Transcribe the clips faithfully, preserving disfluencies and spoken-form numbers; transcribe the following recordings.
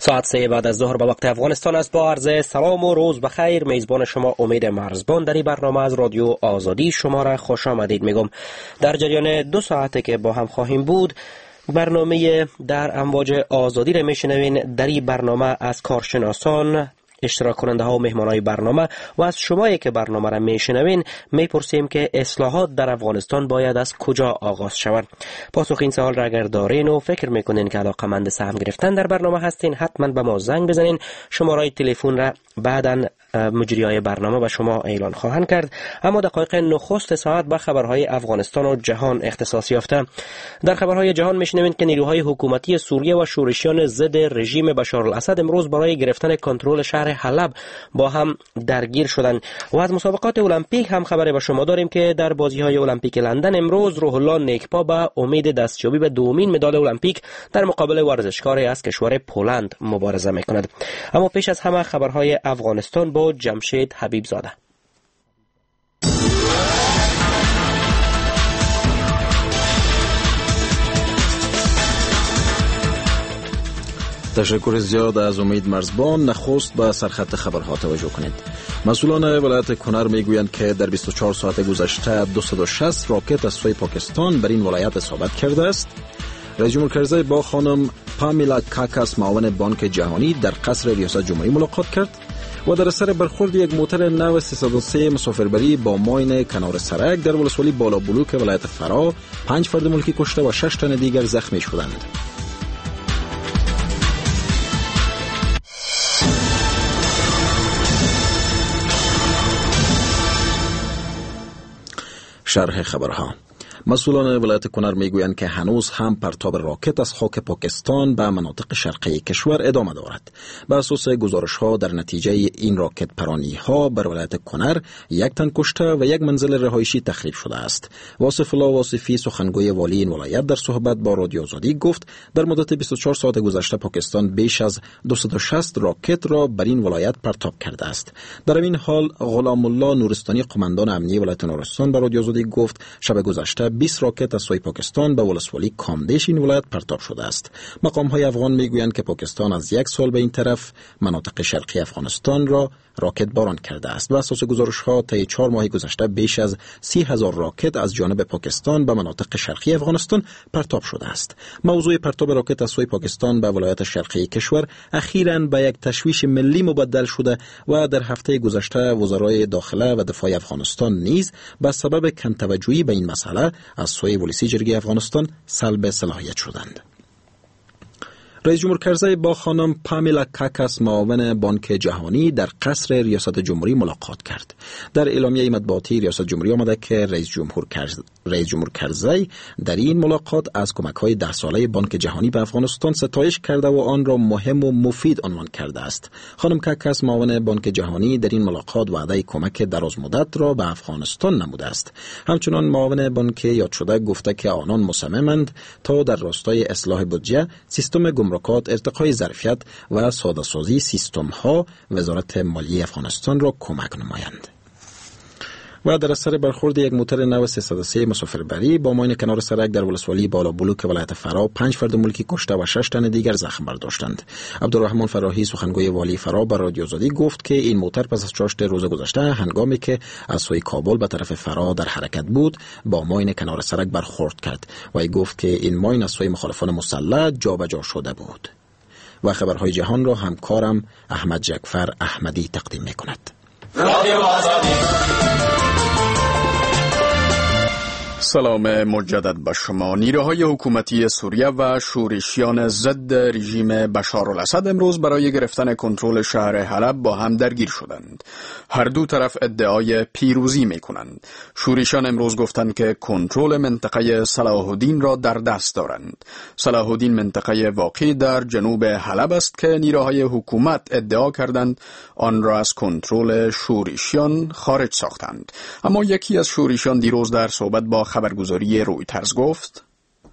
ساعت سه بعد از ظهر به وقت افغانستان است. با عرض سلام و روز بخیر، میزبان شما امید مرزبان در این برنامه از رادیو آزادی شما را خوش آمدید میگم. در جریان دو ساعته که با هم خواهیم بود، برنامه در امواج آزادی را میشنوین. در این برنامه از کارشناسان، اشتراک کننده ها و مهمان های برنامه و از شمایی که برنامه را میشنوین میپرسیم که اصلاحات در افغانستان باید از کجا آغاز شود. پاسخ این سوال را اگر دارین و فکر میکنین که علاقه‌مند سهم گرفتن در برنامه هستین، حتما به ما زنگ بزنین. شماره تلفن را بعداً مجریای برنامه به شما اعلان خواهند کرد. اما دقایق نخست ساعت با خبرهای افغانستان و جهان اختصاص یافته. در خبرهای جهان میشنوین که نیروهای حکومتی سوریه و شورشیان ضد رژیم بشارالاسد امروز برای گرفتن کنترل شهر حلب با هم درگیر شدند. و از مسابقات المپیک هم خبری به شما داریم که در بازی‌های المپیک لندن امروز روح الله نیکپا به امید دستیابی به دومین مدال المپیک در مقابل ورزشکاری از کشور پولند مبارزه میکند. اما پیش از همه خبرهای افغانستان با جمشید حبیب زاده. تشکر زیاد از امید مرزبان. نخست به سرخط خبرها توجه کنید. مسئولان ولایت کنر میگویند که در بیست و چهار ساعت گذشته دویست و شصت راکت از سوی پاکستان بر این ولایت اصابت کرده است. رئیس جمهور کرزی با خانم پامیلا کاکاس معاون بانک جهانی در قصر ریاست جمهوری ملاقات کرد و در اثر برخورد یک موتر نو سیصد و سه مسافربری با ماین کنار سرک در ولسوالی بالا بلوک ولایت فرا پنج فرد ملکی کشته و شش تن دیگر زخمی شدند. شرح خبرها. مسئولان ولایت کنر میگویند که هنوز هم پرتاب راکت از خاک پاکستان به مناطق شرقی کشور ادامه دارد. بر اساس گزارش ها در نتیجه این راکت پرانی ها بر ولایت کنر یک تن کشته و یک منزل رهایشی تخریب شده است. واصف الله واصفی سخنگوی والی این ولایت در صحبت با رادیو آزادی گفت در مدت بیست و چهار ساعت گذشته پاکستان بیش از دویست و شصت راکت را بر این ولایت پرتاب کرده است. در این حال غلام الله نورستانی قماندان امنیه ولایت نورستان به رادیو آزادی گفت شب گذشته بیست راکت از سوی پاکستان به ولسوالی کامدیش این ولایت پرتاب شده است. مقام های افغان میگویند که پاکستان از یک سال به این طرف مناطق شرقی افغانستان را راکت باران کرده است. و اساس گزارش ها طی چهار ماه گذشته بیش از سی هزار راکت از جانب پاکستان به مناطق شرقی افغانستان پرتاب شده است. موضوع پرتاب راکت از سوی پاکستان به ولایت شرقی کشور اخیراً به یک تشویش ملی مبدل شده و در هفته گذشته وزرای داخله و دفاع افغانستان نیز به سبب کم توجهی به این مسئله از سوی ولسی جرگه افغانستان سلب صلاحیت شدند. رئیس جمهور کرزی با خانم پامیلا کاکاس معاون بانک جهانی در قصر ریاست جمهوری ملاقات کرد. در اعلامیه مطبوعاتی ریاست جمهوری آمده که رئیس جمهور کرز... رئیس جمهور کرزی در این ملاقات از کمک‌های ده ساله بانک جهانی به افغانستان ستایش کرده و آن را مهم و مفید عنوان کرده است. خانم کاکاس معاون بانک جهانی در این ملاقات وعده کمک دراز مدت را به افغانستان نموده است. همچنان معاون بانک یاد شده گفته که آنان مصممند تا در راستای اصلاح بودجه، سیستم گمرکات، ارتقای ظرفیت و ساده‌سازی سیستم‌ها وزارت مالیه افغانستان را کمک نمایند. و در اثر برخورد یک موتر نو سیصد و سه مسافربری با ماین کنار سرک در ولسوالی بالا بلوک ولایت فرا پنج فرد ملکی کشته و شش تن دیگر زخم برداشتند. عبدالرحمن فراهی سخنگوی والی فرا بر رادیو آزادی گفت که این موتر پس از چاشت روز گذشته هنگامی که از سوی کابل به طرف فرا در حرکت بود با ماین کنار سرک برخورد کرد و ای گفت که این ماین از سوی مخالفان مسلح جابجا شده بود. و خبرهای جهان را همکارم احمد جعفر احمدی تقدیم می‌کند. رادیو آزادی. سلام مجدد به شما. نیروهای حکومتی سوریه و شورشیان ضد رژیم بشارالاسد امروز برای گرفتن کنترل شهر حلب با هم درگیر شدند. هر دو طرف ادعای پیروزی می کنند. شورشیان امروز گفتند که کنترل منطقه صلاح الدین را در دست دارند. صلاح الدین منطقه واقع در جنوب حلب است که نیروهای حکومت ادعا کردند آن را از کنترل شورشیان خارج ساختند. اما یکی از شورشیان دیروز در صحبت با خبرگزاری رویترز گفت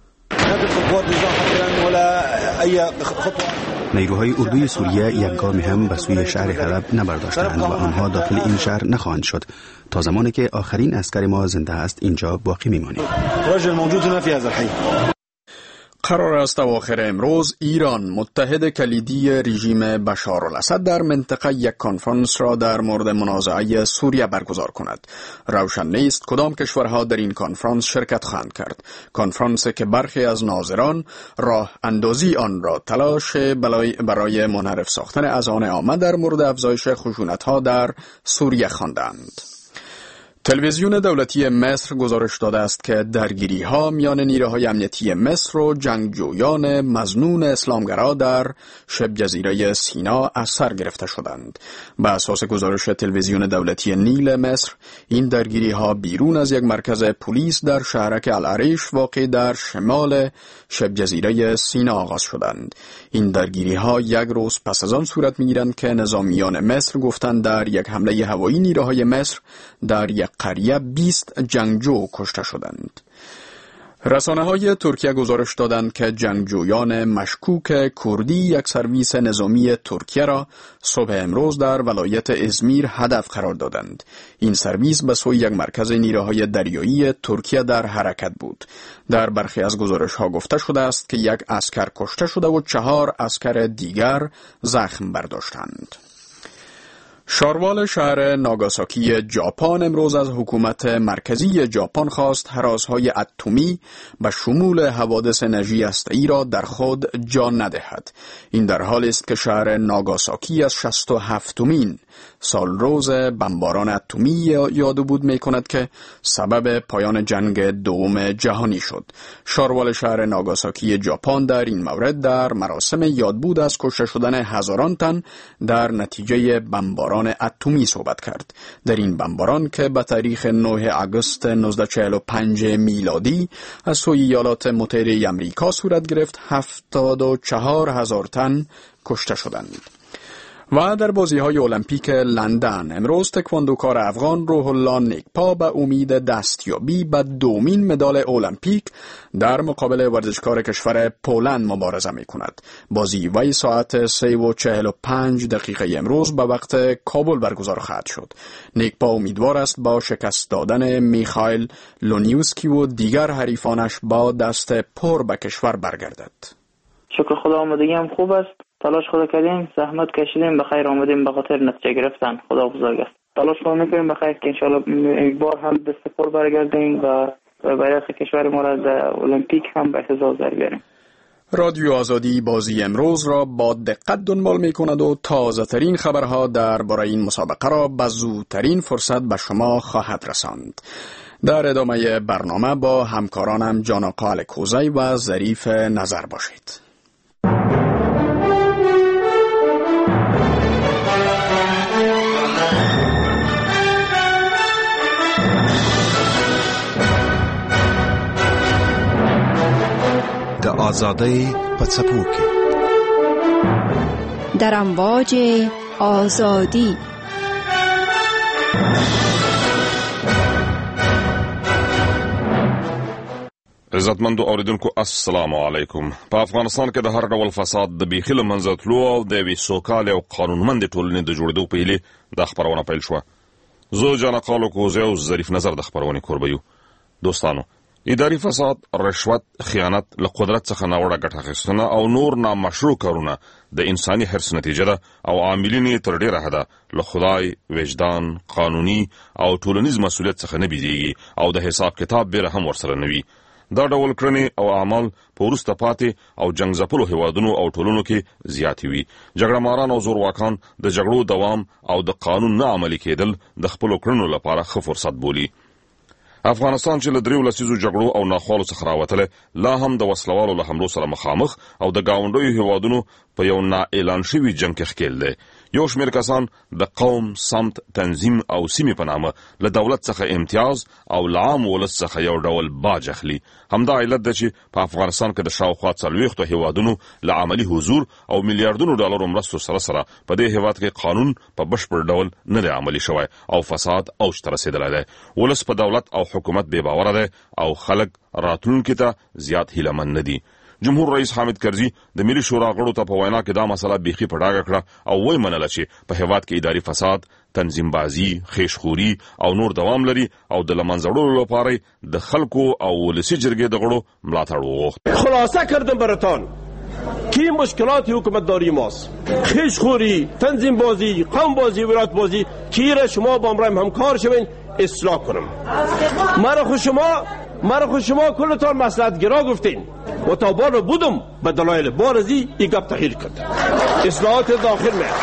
نیروهای اردوی سوریه یک گام هم به سوی شهر حلب نبرداشتند و آنها داخل این شهر نخواهند شد تا زمانی که آخرین عسکر ما زنده است اینجا باقی میمانیم. قرار است اواخر امروز ایران متحد کلیدی رژیم بشار الاسد در منطقه یک کنفرانس را در مورد منازعه سوریه برگزار کند. روشن نیست کدام کشورها در این کنفرانس شرکت خواهند کرد. کنفرانسی که برخی از ناظران راه اندازی آن را تلاش برای منحرف ساختن اذهان عامه در مورد افزایش خشونت‌ها در سوریه خواندند. تلویزیون دولتی مصر گزارش داده است که درگیری‌ها میان نیروهای امنیتی مصر و جنگجویان مظنون اسلامگرا در شبه جزیره سینا از سر گرفته شدند. به اساس گزارش تلویزیون دولتی نیل مصر، این درگیری‌ها بیرون از یک مرکز پلیس در شهرک العریش واقع در شمال شبه جزیره سینا آغاز شدند. این درگیری‌ها یک روز پس از آن صورت می‌گیرند که نظامیان مصر گفتند در یک حمله هوایی نیروهای مصر در یک قریه بیست جنگجو کشته شدند. رسانه های ترکیه گزارش دادند که جنگجویان مشکوک کردی یک سرویس نظامی ترکیه را صبح امروز در ولایت ازمیر هدف قرار دادند. این سرویس به سوی یک مرکز نیروهای دریایی ترکیه در حرکت بود. در برخی از گزارش ها گفته شده است که یک عسکر کشته شده و چهار عسکر دیگر زخم برداشتند. شاروال شهر ناگاساکی ژاپن امروز از حکومت مرکزی ژاپن خواست هراس‌های اتمی به شمول حوادث انرژی هسته‌ای را در خود جا ندهد. این در حالی است که شهر ناگاساکی از شصت و هفتمین سالروز بمباران اتمی یادبود می‌کند که سبب پایان جنگ دوم جهانی شد. شاروال شهر ناگاساکی ژاپن در این مورد در مراسم یادبود از کشته شدن هزاران تن در نتیجه بمباران اتمی صحبت کرد. در این بمباران که به تاریخ نه آگوست هزار و نهصد و چهل و پنج میلادی از سوی ایالات متحده آمریکا صورت گرفت، هفتاد و چهار هزار تن کشته شدند. و در بازی‌های المپیک لندن امروز تکواندوکار افغان روح الله نیکپا به امید دستیابی به دومین مدال المپیک در مقابل ورزشکار کشور پولند مبارزه می‌کند. بازی وی ساعت سه و چهل و پنج دقیقه امروز به وقت کابل برگزار خواهد شد. نیکپا امیدوار است با شکست دادن میخائیل لونیوسکی و دیگر حریفانش با دست پر به کشور برگردد. شکر خدا، آمادگی هم خوب است. تلاش خود کردیم، زحمت کشیدیم، به خیر آمدیم به خاطر نتیجه گرفتن. خدا بزرگ است. تلاش خود میکنیم به خیر که انشالله یک بار هم دست پر برگردیم و بیرق کشور ما را در المپیک هم به اعتزاز در بیاریم. رادیو آزادی بازی امروز را با دقت دنبال می کند و تازه ترین خبرها درباره این مسابقه را به زودترین فرصت به شما خواهد رساند. در ادامه برنامه با همکارانم جان آقا الکوزی و ظریف نظر باشید. د آزادۍ په څپو کې در امواج آزادی. عزتمندو اوریدونکو السلام علیکم. په افغانستان کې د هر ډول فساد د بیخي له منځه تلو او د یوې سوکالې او قانونمندې ټولنې د جوړېدو په هیلې دا خپرونه پیل شوه. زه جان آقا الکوزی او ظریف نظر د خپرونې کوربه یو. دوستانو، اداري فساد، رشوت، خیانت، له قدرت څخه ناوړه ګټه اخیستنه او نور نامشروع کارونه د انساني حرص نتیجه ده او عاملین یې تر ډېره حده له خدای، وجدان، قانوني او ټولنیز مسؤلیت څخه نه بیریږي او د حساب کتاب بیره هم ورسره نه وي. دا ډول کړنې او اعمال په وروسته پاتې او جنګ ځپلو هیوادونو او ټولنو کې زیاتې وي. جګړه ماران او زورواکان د جګړو دوام او د قانون نه عملي کېدل د خپلو کړنو لپاره ښه فرصت بولي. افغانستان چې له دریو لسیزو جګړو او ناخوالو څخه راوتلی، لا هم د وسلوالو له حملو سره مخامخ او د ګاونډیو هیوادونو په یو نااعلان شوي جنګ کې ښکېل دی. یو شمېر کسان د قوم، سمت، تنظیم او سیمې په نامه له دولت څخه امتیاز او له عام ولس څخه یو ډول باج اخلي. همدا علت ده چې په افغانستان کې د شاوخوا څلوېښتو هیوادونو له عملي حضور او میلیارډونو ډالرو مرستو سره سره په دې هیواد کې قانون په بشپړ ډول نه دی عملي شوی او فساد اوج ته رسېدلی دی. ولس په دولت او حکومت بې باوره دی او خلک راتلونکي ته زیات هیله مند نه دي. جمهور رئیس حامد کرزي د ملي شورا غړو ته په وینا کې دا مسله بیخي په ډاګه کړه او وایي منله چې په هیواد کې اداري فساد، تنظیم بازی، خیشخوري او نور دوام لري او د لمنځه وړلو لپاره د خلکو او ولسي جرګې د غړو ملاتړ وغوښت. خلاصه کردم براتان که مشکلات حکومتداری ماست، خیشخوری، تنظیم بازی، قوم بازی، ولایت بازی که را شما با امرایم همکار شوین اصلاح کنم. مرا خود شما مرا خود شما کلتان مصلحتگرا گفتین و تا بار بودم به دلایل بارزی ای گپ تغییر کرد. اصلاحات داخل میں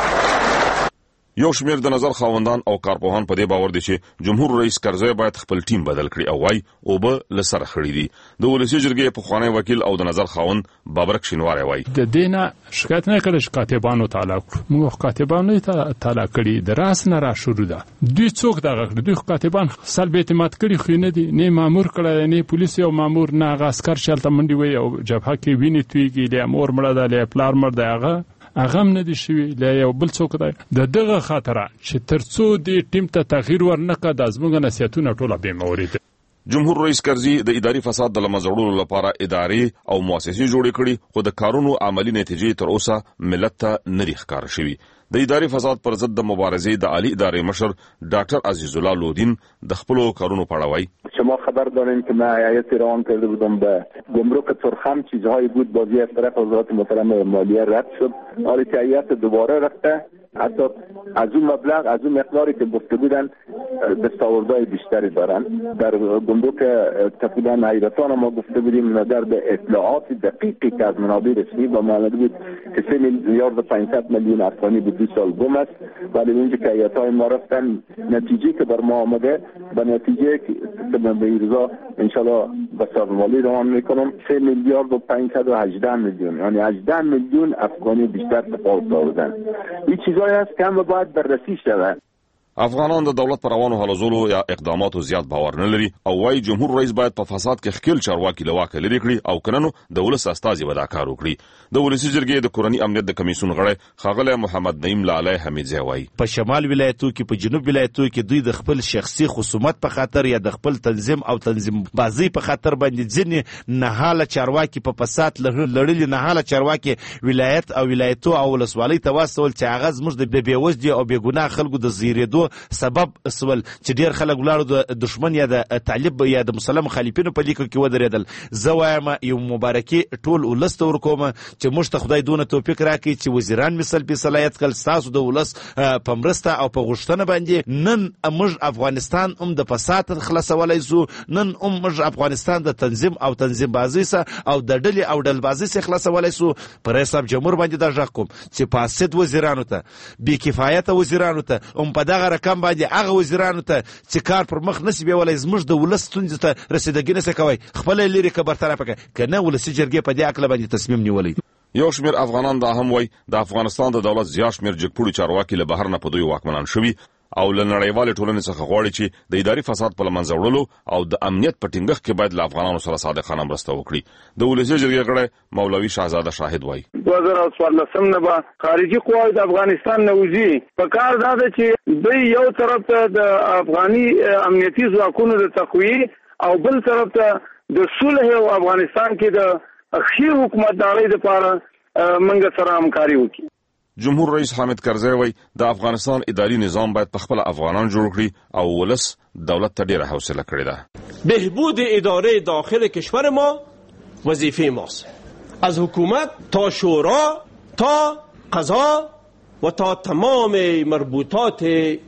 یو شمیر د نظر خاوندان او کارپوهان په دې باور دي چې جمهور رئیس کرزی باید خپل ټیم بدل کړي او وايي او به لسر خړی دي. د ولسی جرګې په خوانی وکیل او د نظر خاوند بابرک شینواری وايي د دینه شکایت نه کړي چې کاتبانو تعالی موږ کاتبانو ته تعالی کړي د راس نه را شروع ده. دوی څوک دغه کړي؟ دوی کاتبان سلب اعتماد کړي خو نه دي، نه مامور کړي، نه پولیس او مامور، نه عسكر شلته منډي وي او جبهه کې ویني تویږي له امور مړه ده له پلار مړ ده هغه هغه هم نه دي شوي له یو بل څوک دی. د دغه خاطره چې ترڅو دې ټیم ته تغییر ورنکړه د زموږ نصیحتونه ټوله بې مورید. جمهور رئیس کرزي د اداري فساد د لمنځه وړلو لپاره ادارې او مؤسسې جوړې کړي خو د کارونو عملی نتیجې تر اوسه ملت ته نه دي ښکاره شوي. د اداري فساد پر ضد د مبارزې د عالی ادارې مشر ډاکټر عزیز الله لودین د خپلو کارونو په اړه وایي شما خبر دارین که من هیئت روان کرده بودم به گمرک سرخم، چیزهایی بود بازی از طرف وزارت محترم مالیه رد شد، حالی که هیئت دوباره رفته حتی از اون مبلغ از اون مقداری که گفته بودن دستاوردهای بیشتری دارن. در گمرک تقریبا حیرتان ما گفته بودیم نظر به اطلاعات دقیقی که از منابع رسمی با ما آمده بود که سه میلیارد و پانصد میلیون افغانی بود دو سال گم است، ولی اونجا که هیئت‌های ما رفتن نتیجه که بر ما آمده به نتیجه که به ایرزا انشالله به سازمالی روان میکنم سه میلیارد و پانصد و هجده میلیون یعنی هجده میلیون افغانی بیشتر تفاوت دادن. این چیزایی است که هم باید بررسی شود. افغانان د دولت پر روانو هلوزولو یا اقداماتو زیات باور نه لري او وايي جمهور رئیس باید په فساد کې خپل چارواکي لواکه لري کړي او کننو د ولس استازي ودا کار وکړي. د ولسی جرګې د کورنی امنیت د کمیسیون غړی خاغله محمد نعیم لاله حمیدزی وايي په شمال ولایتو کې په جنوب ولایتو کې دوی د خپل شخصي خصومت په خاطر یا د خپل تنظیم او تنظیم بازی په خاطر باندې ځینې نهاله چارواکي په فساد لړلي نهاله چارواکي ولایت او ولایتو او ولسوالۍ ته واستول چې هغه زموږ د بیوزدي او بیګناه خلکو د زیریدو سبب سول چې ډیر خلک ولاړو د دشمن یا د طالب یا د مسلمان مخالفینو په لیکو کې ودرېدل. زه وایم یو مبارکي ټول ولست ورکوم چې موږ ته خدای دونه توفیق راکړي چې وزیران مثل په صلاحیت کل تاسو د ولس په مرسته او په غوښتنه باندې نن موږ افغانستان هم د فساد خلاصولای شو، نن هم موږ افغانستان د تنظیم او تنظیم بازی سره او د ډلې او ډل بازی سره خلاصولای شو. پر حساب جمهور باندې دا ځکه کوم چې فاسد وزیرانو ته بې کفایت وزیرانو ته هم په دغه رقم باندې هغه وزیرانو ته چې کار پر مخ نسی بیولای زموږ د ولس ستونزې ته رسیدګي نه کوي خپل لري که برطرف کړي کنه ولسی جرګې په دې عقل باندې تصمیم نیولای. یو شمیر افغانان دا هم وای د افغانستان د دولت زیات شمیر جګپوړي چارواکي له بهر نه په دوی واکمنان شوي او له نړیوالې ټولنې څخه غواړي چې د اداري فساد په لمنځه وړلو او د امنیت په ټینګښت کې باید له افغانانو سره صادقانه مرسته وکړي. د ولسی جرګې غړی مولوي شاهزاده شاهد وایي دوه زره څوارلسم نه به خارجي قواوې د افغانستان نه وځي. په کار دا ده چې دوی یو طرف ته د افغاني امنیتي ځواکونو د تقویې او بل طرف ته د صلح او افغانستان کې د ښې حکومتدارۍ لپاره منګه سره همکاري وکړي. جمهور رئیس حامد کرزی وایي د افغانستان اداري نظام باید په خپل افغانان جوړ کړي او ولس دولت ته ډیره حوصله کړې ده. بهبود اداره داخل کشور ما وظیفه ماست، از حکومت تا شورا تا قضا و تا تمام مربوطات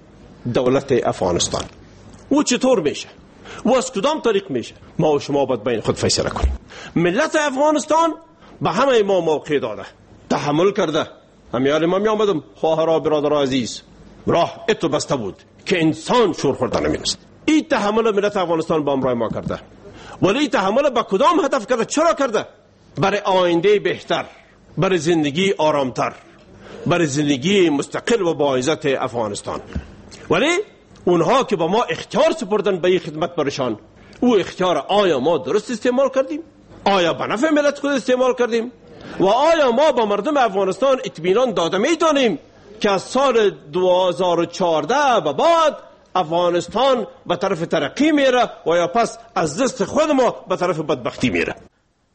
دولت افغانستان. او چطور میشه و از کدام طریق میشه ما و شما باید بین خود فیصله کنیم. ملت افغانستان به همه ما موقع داده، تحمل کرده. امیال ما می آمدم خواهرها برادر عزیز راه اتو بسته بود که انسان شور خورده نمیرسد. این تحمل ملت افغانستان با امرای ما کرده، ولی این تحمل با کدام هدف کرده؟ چرا کرده؟ برای آینده بهتر، برای زندگی آرامتر، برای زندگی مستقل و با عزت افغانستان. ولی اونها که با ما اختیار سپردن به این خدمت برشان، او اختیار آیا ما درست استعمال کردیم؟ آیا به نفع ملت خود استعمال کردیم؟ و آیا ما با مردم افغانستان اطمینان داده میتونیم که از سال دو هزار و چهارده به بعد افغانستان به طرف ترقی میره و یا پس از دست خود ما به طرف بدبختی میره؟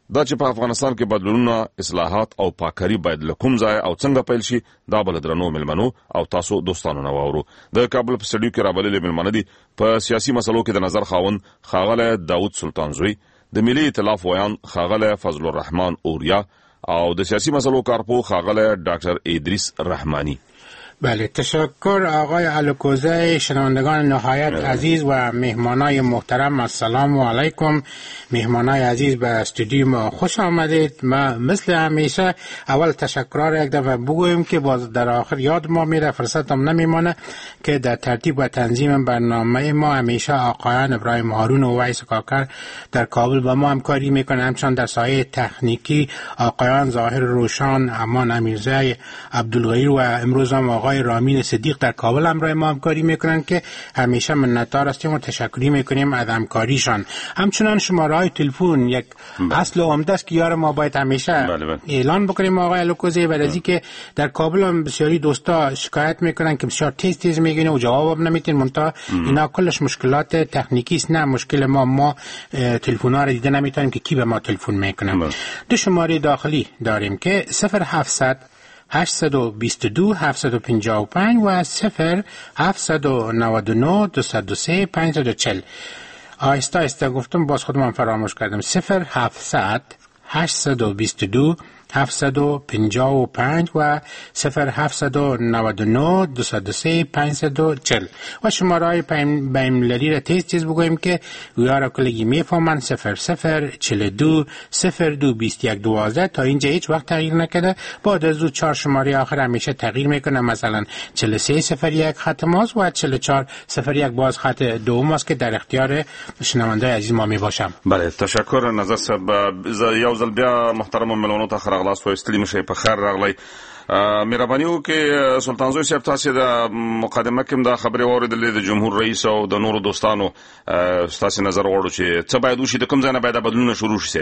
دا چې په افغانستان کې بدلونونه، اصلاحات او پاکري باید له کوم ځای او څنګه پیل شي، دا بل درنو ملمنو او تاسو دوستانو نه واورو. د کابل په سټډیو کې راغلي ملمنه دي په سیاسي مسلو کې د نظر خاوند خاغله داوود سلطان زوی، د ملي ائتلاف ویان خاغله فضل الرحمن اوریا او د سیاسي مسلو کارپو خاغله ډاکټر ادریس رحمانی. بله، تشکر آقای الکوزه. شنوندگان نهایت عزیز و مهمانای محترم، السلام علیکم. مهمانای عزیز به استودیو ما خوش آمدید. ما مثل همیشه اول تشکر یک دفعه بگویم که باز در آخر یاد ما میره، فرصت هم نمیمانه که در ترتیب و تنظیم برنامه ما همیشه آقایان ابراهیم هارون و ویس کاکر در کابل با ما همکاری میکنه، همچنان در سایه تکنیکی آقایان ظاهر روشان، امان امیرزی، عبدالغیر و امروز هم آقای رامین صدیق در کابل همراه ما همکاری میکنن که همیشه منتدار هستیم و تشکری میکنیم از همکاریشان. همچنان شماره های تلفن یک اصل و عمده است که یار ما باید همیشه بله بله. اعلان بکنیم آقای الکوزی، برای که در کابل هم بسیاری دوستا شکایت میکنن که بسیار تیز تیز میگین و جواب نمیتین، منتها اینا کلش مشکلات تکنیکی است، نه مشکل ما ما تلفن ها رو دیده نمیتونیم که کی به ما تلفن میکنه. دو شماره داخلی داریم که صفر هفتصد هشتصد و بیست و دو هفتصد و پنجاه و پنج و صفر هفتصد و نود و نه دویست و سه پانصد و چهل. آهسته آهسته گفتم، باز خودم فراموش کردم. صفر هفتصد هشتصد و بیست و دو هفتصد و پنجاه و پنج و صفر هفتصد و نود و نه دویست و سه پانصد و چهل. و شماره های بین‌المللی را تیز تیز بگوییم که اویا را کلگی میفهمن. صفر صفر چهل و دو صفر دو بیست و یک دوازده. تا اینجا هیچ وقت تغییر نکرده. بعد از او چهار شماره آخر همیشه تغییر میکنه، مثلا چهل و سه صفر یک خط ماست و چهل و چهار صفر یک باز خط دوم است که در اختیار شنونده عزیز ما می باشم. بله، تشکر. نظر صاحب یو ځل بیا محترم ملمنو ته راغلاست و استلی مشه په خیر راغلی. مهرباني وکړئ سلطان زوی صاحب، تاسو د مقدمه کې دا خبرې واوریدلې د جمهور رئیس او د نورو دوستانو، تاسو نظر غواړو چې څه باید وشي، د کوم ځای نه باید بدلونونه شروع شي؟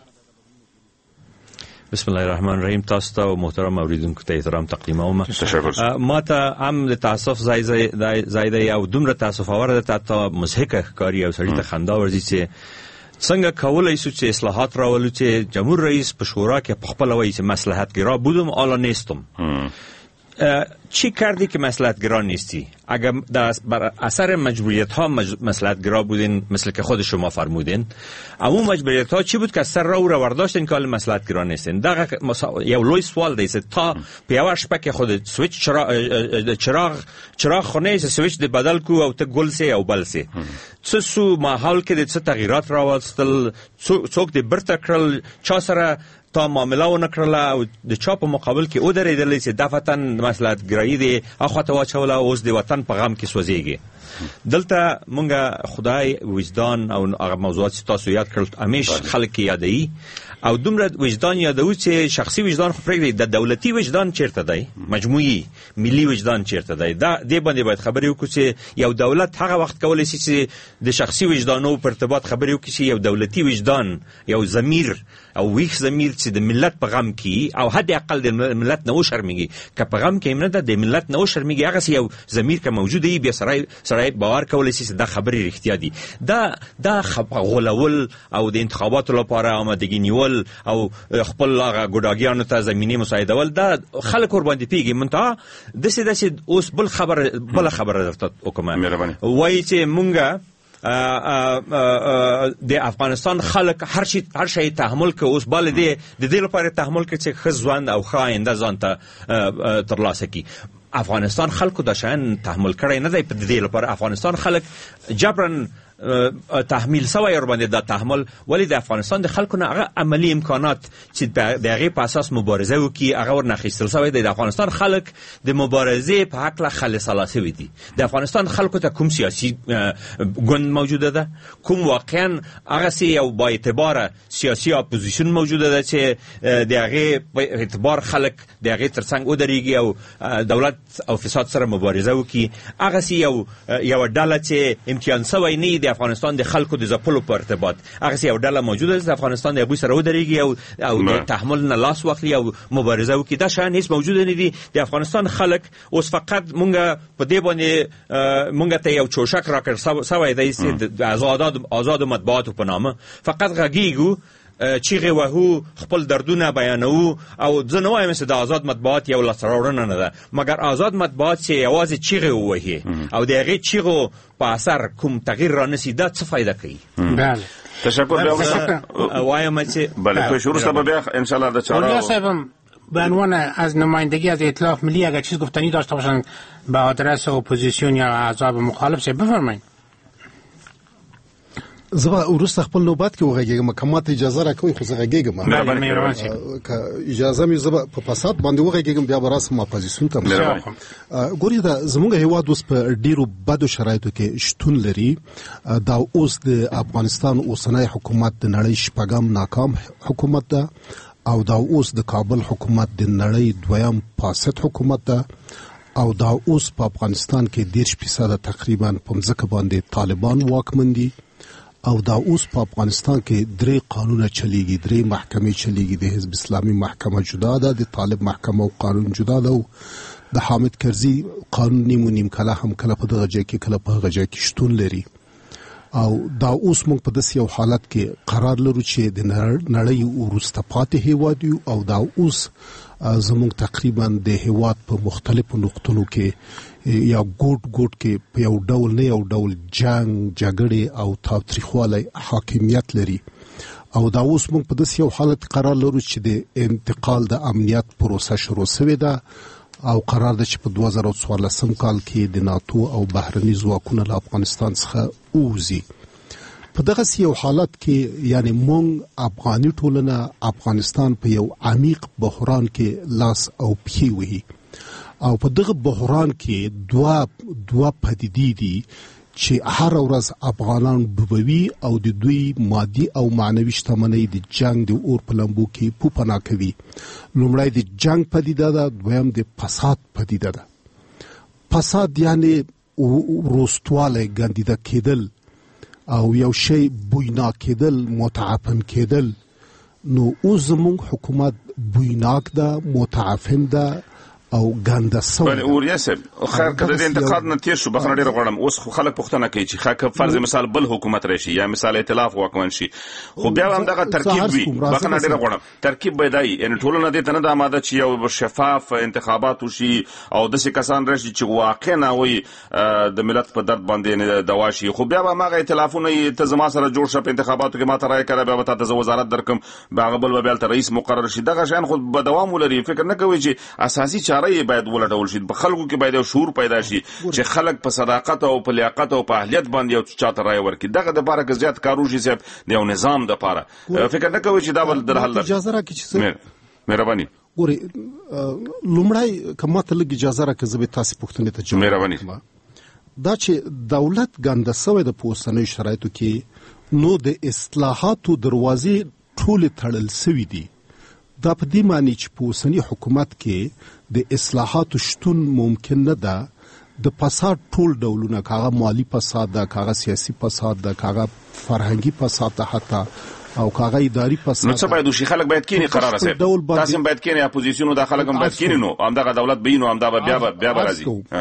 بسم الله الرحمن الرحیم. تاسو ته محترم اوریدونکو ته احترام تقدیم کوم. تشکر. ما ته هم د تاسف ځای ځای دی او دومره تاسف اوره ده ته مزهکه ښکاري او سړی ته خندا ورځي چې څنګه کولای شو چې اصلاحات راولو چې جمهور رئیس په شورا کې په خپل وایي چې مصلحت‌گرا بودم حالا نیستم. چی کردی که مصلحت‌گرا نیستی؟ اگر بر اثر مجبوریت ها مصلحت‌گرا بودین مثل که خود شما فرمودین، اما مجبوریت ها چی بود که سر را و را ورداشتین که حال مصلحت‌گرا نیستین؟ دغه یو لوی سوال دی چې تا په یو شپه کې خود سویچ چراغ چراغ چراغ خونه سویچ دی بدل کو او ته ګل سي او بل سي څه سو ماحول کې د څه تغیرات راوستل، څوک دی برته کړل، چا سره تا معامله ونه کړله او د چا په مقابل کې ودرېدلی چې دفتن مصلحت‌ګرایي دی اخواته واچوله، اوس د وطن په غم کې سوځېږي. دلته مونږه خدای وجدان او هغه موضوعات چې تاسو یاد کړل همیش خلک یادوي او دومره وجدان یادوي چې شخصي وجدان خو پرېږدئ، د دولتي وجدان چیرته دی، مجموعي ملي وجدان چیرته دی. دا دې باندې باید خبرې وکړو چې یو دولت هغه وخت کولی شي چې د شخصي وجدانو په ارتباط خبرې وکړي چې یو دولتي وجدان، یو ضمیر او ویښ ضمیر چې د ملت په غم کې او حد اقل د ملت نه وشرمېږي، که په غم کې هم نه ده د ملت نه وشرمېږي، هغسې یو ضمیر که موجود وي بیا سړی سړی باور کولی شي چې دا خبرې رښتیا دي. دا دا غولول او د انتخاباتو لپاره آمادګي نیول او خپل هغه ګوډاګیانو ته زمینې مساعدول، دا خلک ورباندې پیږي. منتها داسې داسې اوس بل خبره بله خبره درته وکړم، وایي چې مونږه د افغانستان خلک هر شي هر شي تحمل کوي. اوس بل دی د دې لپاره تحمل کوي چې ښه ژوند او ښه آینده ځان ته ترلاسه کړي. افغانستان خلکو دا شیان تحمل کړی نه دی. په دې لپاره افغانستان خلک جبرن تحمیل سوی ورباندې دا تحمل، ولی د افغانستان د خلکو نه هغه عملی امکانات چې د هغې په اساس مبارزه وکړي هغه ورنه اخیستل سوی دی. د افغانستان خلک د مبارزې په هکله خالصاله سوي دي. د افغانستان خلکو ته کوم سیاسي ګوند موجوده ده، کوم واقعا هغسې یو با اعتباره سیاسي اپوزیشن موجوده ده چې د هغې په اعتبار خلک د هغې تر څنګ ودرېږي او دولت او فساد سره مبارزه وکړي، هغسې یو یوه ډله چې امتحان سوی نه د افغانستان د خلکو د ځپلو په ارتباط، هغسې یو ډله موجوده ده چې افغانستان د هغوی سره ودرېږي او او د تحمل نه لاس واخلي او مبارزه وکړي. دا شیان هېڅ موجوده نه دي. د افغانستان خلک اوس فقط مونږه په دې باندې مونږ ته یو چوشک راکړ سوی دی چې د آزادو مطبوعاتو په نامه فقط غږیږو چیغې وهو، خپل دردونه بیانوو، او زه نه وایم چې د آزاد مطبوعات یو لاسته راوړنه نه ده، مګر آزاد مطبوعات چې یوازې چیغې ووهي او د هغې چیغو په اثر کوم تغییر رانسي، دا څه فایده کوي؟ بله تشکر. وایم چې بله توی شروع سبب بیا انشاءالله در چارا به عنوان از نمایندگی از ائتلاف ملی اگر چیز گفتنی داشته باشن به آدرس اپوزیسیون یا احزاب مخالف شه بفرمایید. زه ورسته خپل نوبت کې وغږیږم، که ماته اجازه راکوي خو زه غږیږم. که اجازه مې زه په فساد باندې وغږیږم بیا به راسم اپوزیسیون ته. ګورې دا زموږ هیواد اوس په ډیرو بدو شرایطو کې شتون لري. دا اوس د افغانستان اوسنی حکومت د نړۍ شپږم ناکام حکومت ده، او دا اوس د کابل حکومت د نړۍ دویم فاسد حکومت ده، او دا اوس په افغانستان کې دیرش فیصده تقریبا په مځکه باندې طالبان واکمن دي، او دا اوس په افغانستان کې درې قانونه چلیږي، درې محکمې چلیږي. د حزب اسلامي محکمه جدا ده، د طالب محکمه او قانون جدا ده، او د حامد کرزي قانون نیم و نیم کله هم کله په دغه ځای کې کله په هغه ځای کې شتون لري. او دا اوس موږ په داسې یو حالت کې قرار لرو چې د نړۍ وروسته پاتې هیواد یو، او دا اوس زموږ تقریبا د هیواد په مختلفو نقطو کې یا ګوټ ګوټ کې په یو ډول نه یو ډول جنگ، جګړې او تاوتریخوالی حاکمیت لري. او دا اوس موږ په داسې یو حالت قرار لرو چې د انتقال د امنیت پروسه شروع شوې ده، او قرار ده چې په دوه زره څوارلسم کال کې د ناتو او بهرني ځواکونه له افغانستان څخه ووځي. په دغه یو حالت کې یعنی مونږ افغاني ټولنه افغانستان په یو عمیق بحران کې لاس او پښې وهي، او په دغه بحران کې دوه دوه پدیدې دي چې هر ورځ افغانان ډوبوي او د دوی مادي او معنوي شتمنۍ د جنگ د اور په لمبو کې پوپنا کوي. لومړی د جنگ پدیده ده، دویم د فساد پدیده ده. فساد یعنی روستواله، ګندیده کېدل او یو شی بوینا کېدل، متعفن کېدل. نو اوس زموږ حکومت بویناک ده، متعفن ده او ګنده سو. بله اوریا صاحب خیر کده د انتقاد نه تیر شو، بخنه ډیره غواړم اوس خو خلک پوښتنه کوي چې خاک فرض مثال بل حکومت راشي یا مثال ائتلاف واکمن شي، خو بیا هم دغه ترکیب وي. بخنه ډیره غواړم ترکیب بدای ان ټولنه دې تنه د آماده چې یو شفاف انتخابات وشي او د څه کسان راشي چې واقعا وي د ملت په درد باندې دوا شي، خو بیا هم هغه ائتلافونه ته زما سره جوړ شپ انتخاباتو کې ما ته راي کړه، بیا ته د وزارت درکم باغ بل بیا ته رئیس مقرر شي. دغه شان خو به دوام ولري. فکر نه کوي چې اساسي چاره باید ولټول شي، په خلکو کې باید یو شعور پیدا شي چې خلک په صداقت او په لیاقت او په اهلیت باندې یو چاته رائے ورکړي. دغه د لپاره که زیات کار وشي صاحب د یو نظام د لپاره فکر نه کوي چې دا بل د حل. اجازه راکړئ چې مهرباني ګوري لومړی که ماته لږ اجازه راکړئ زه به تاسې پوښتنې ته جواب مهرباني. دا چې دولت ګنده سوی د په اوسنیو شرایطو کې، نو د اصلاحاتو دروازې ټولې تړل سوي دي. دا په دې معنی چې په اوسني حکومت کې د اصلاحاتو شتون ممکن نه ده. د فساد ټول ډولونه، کاغه مالی فساد ده، کاغه سیاسي فساد ده، کاغه فرهنګي فساد ده، حتی او کاغه اداري فساد. نو څه باید وشي؟ خلک باید کینی قرار سي، تاسو باید کینی، اپوزیسیون د خلک هم باید کینی، نو همدغه دولت به نو همدا بیا بیا راځي.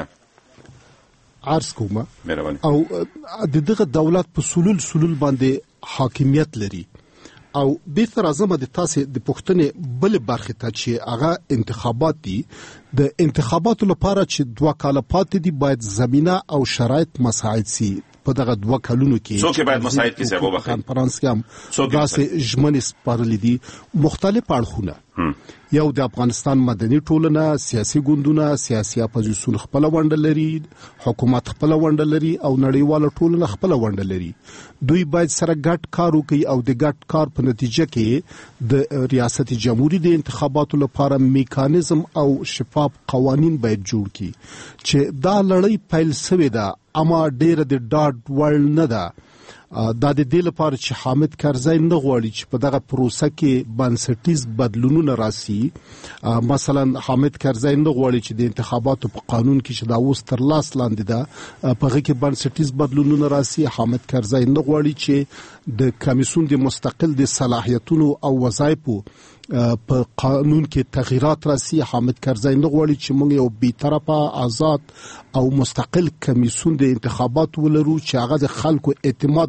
عرض کوم او د دغه دولت په سلول سلول باندې حاکمیت لري. او به تر اعظم د تاسو د پښتنې بل برخه ته چې هغه انتخابات دي، د انتخاباتو لپاره چې دوه کاله پاتې دي باید زمينه او شرایط مساعد سي. په دغه دوه کلونو کې څوک باید مساعد کې سبب وکړي. کانفرنس کې هم داسې ژمنې سپارلې دي مختلف اړخونه. یو د افغانستان مدني ټولنه، سیاسي ګوندونه، سیاسي اپوزیسیون خپل ونډه لري، حکومت خپل ونډه لري او نړیواله ټولنه خپل ونډه لري. دوی باید سره ګډ کار وکړي او د ګډ کار په نتیجه کې د ریاست جمهوریت د انتخاباتو لپاره میکانیزم او شفاف قوانین باید جوړ کړي چې دا لړۍ پیل شوې ده، اما ډېر د ډاډ وړ نه ده. دا د دې لپاره چې حامد کرزی نه غواړي چې په دغه پروسه کې بنسټیز بدلونونه راسي. مثلا حامد کرزی نه غواړي چې د انتخاباتو په قانون کې چې دا اوس تر لاس لاندې ده په هغه کې بنسټیز بدلونونه راسي. حامد کرزی نه غواړي چې د کمیسیون د مستقل د صلاحیتونو او وظایفو په قانون کې تغییرات راسي. حامد کرزی نه غواړي چې موږ یو بی‌طرفه، آزاد او مستقل کمیسیون د انتخابات ولرو چې هغه د خلکو اعتماد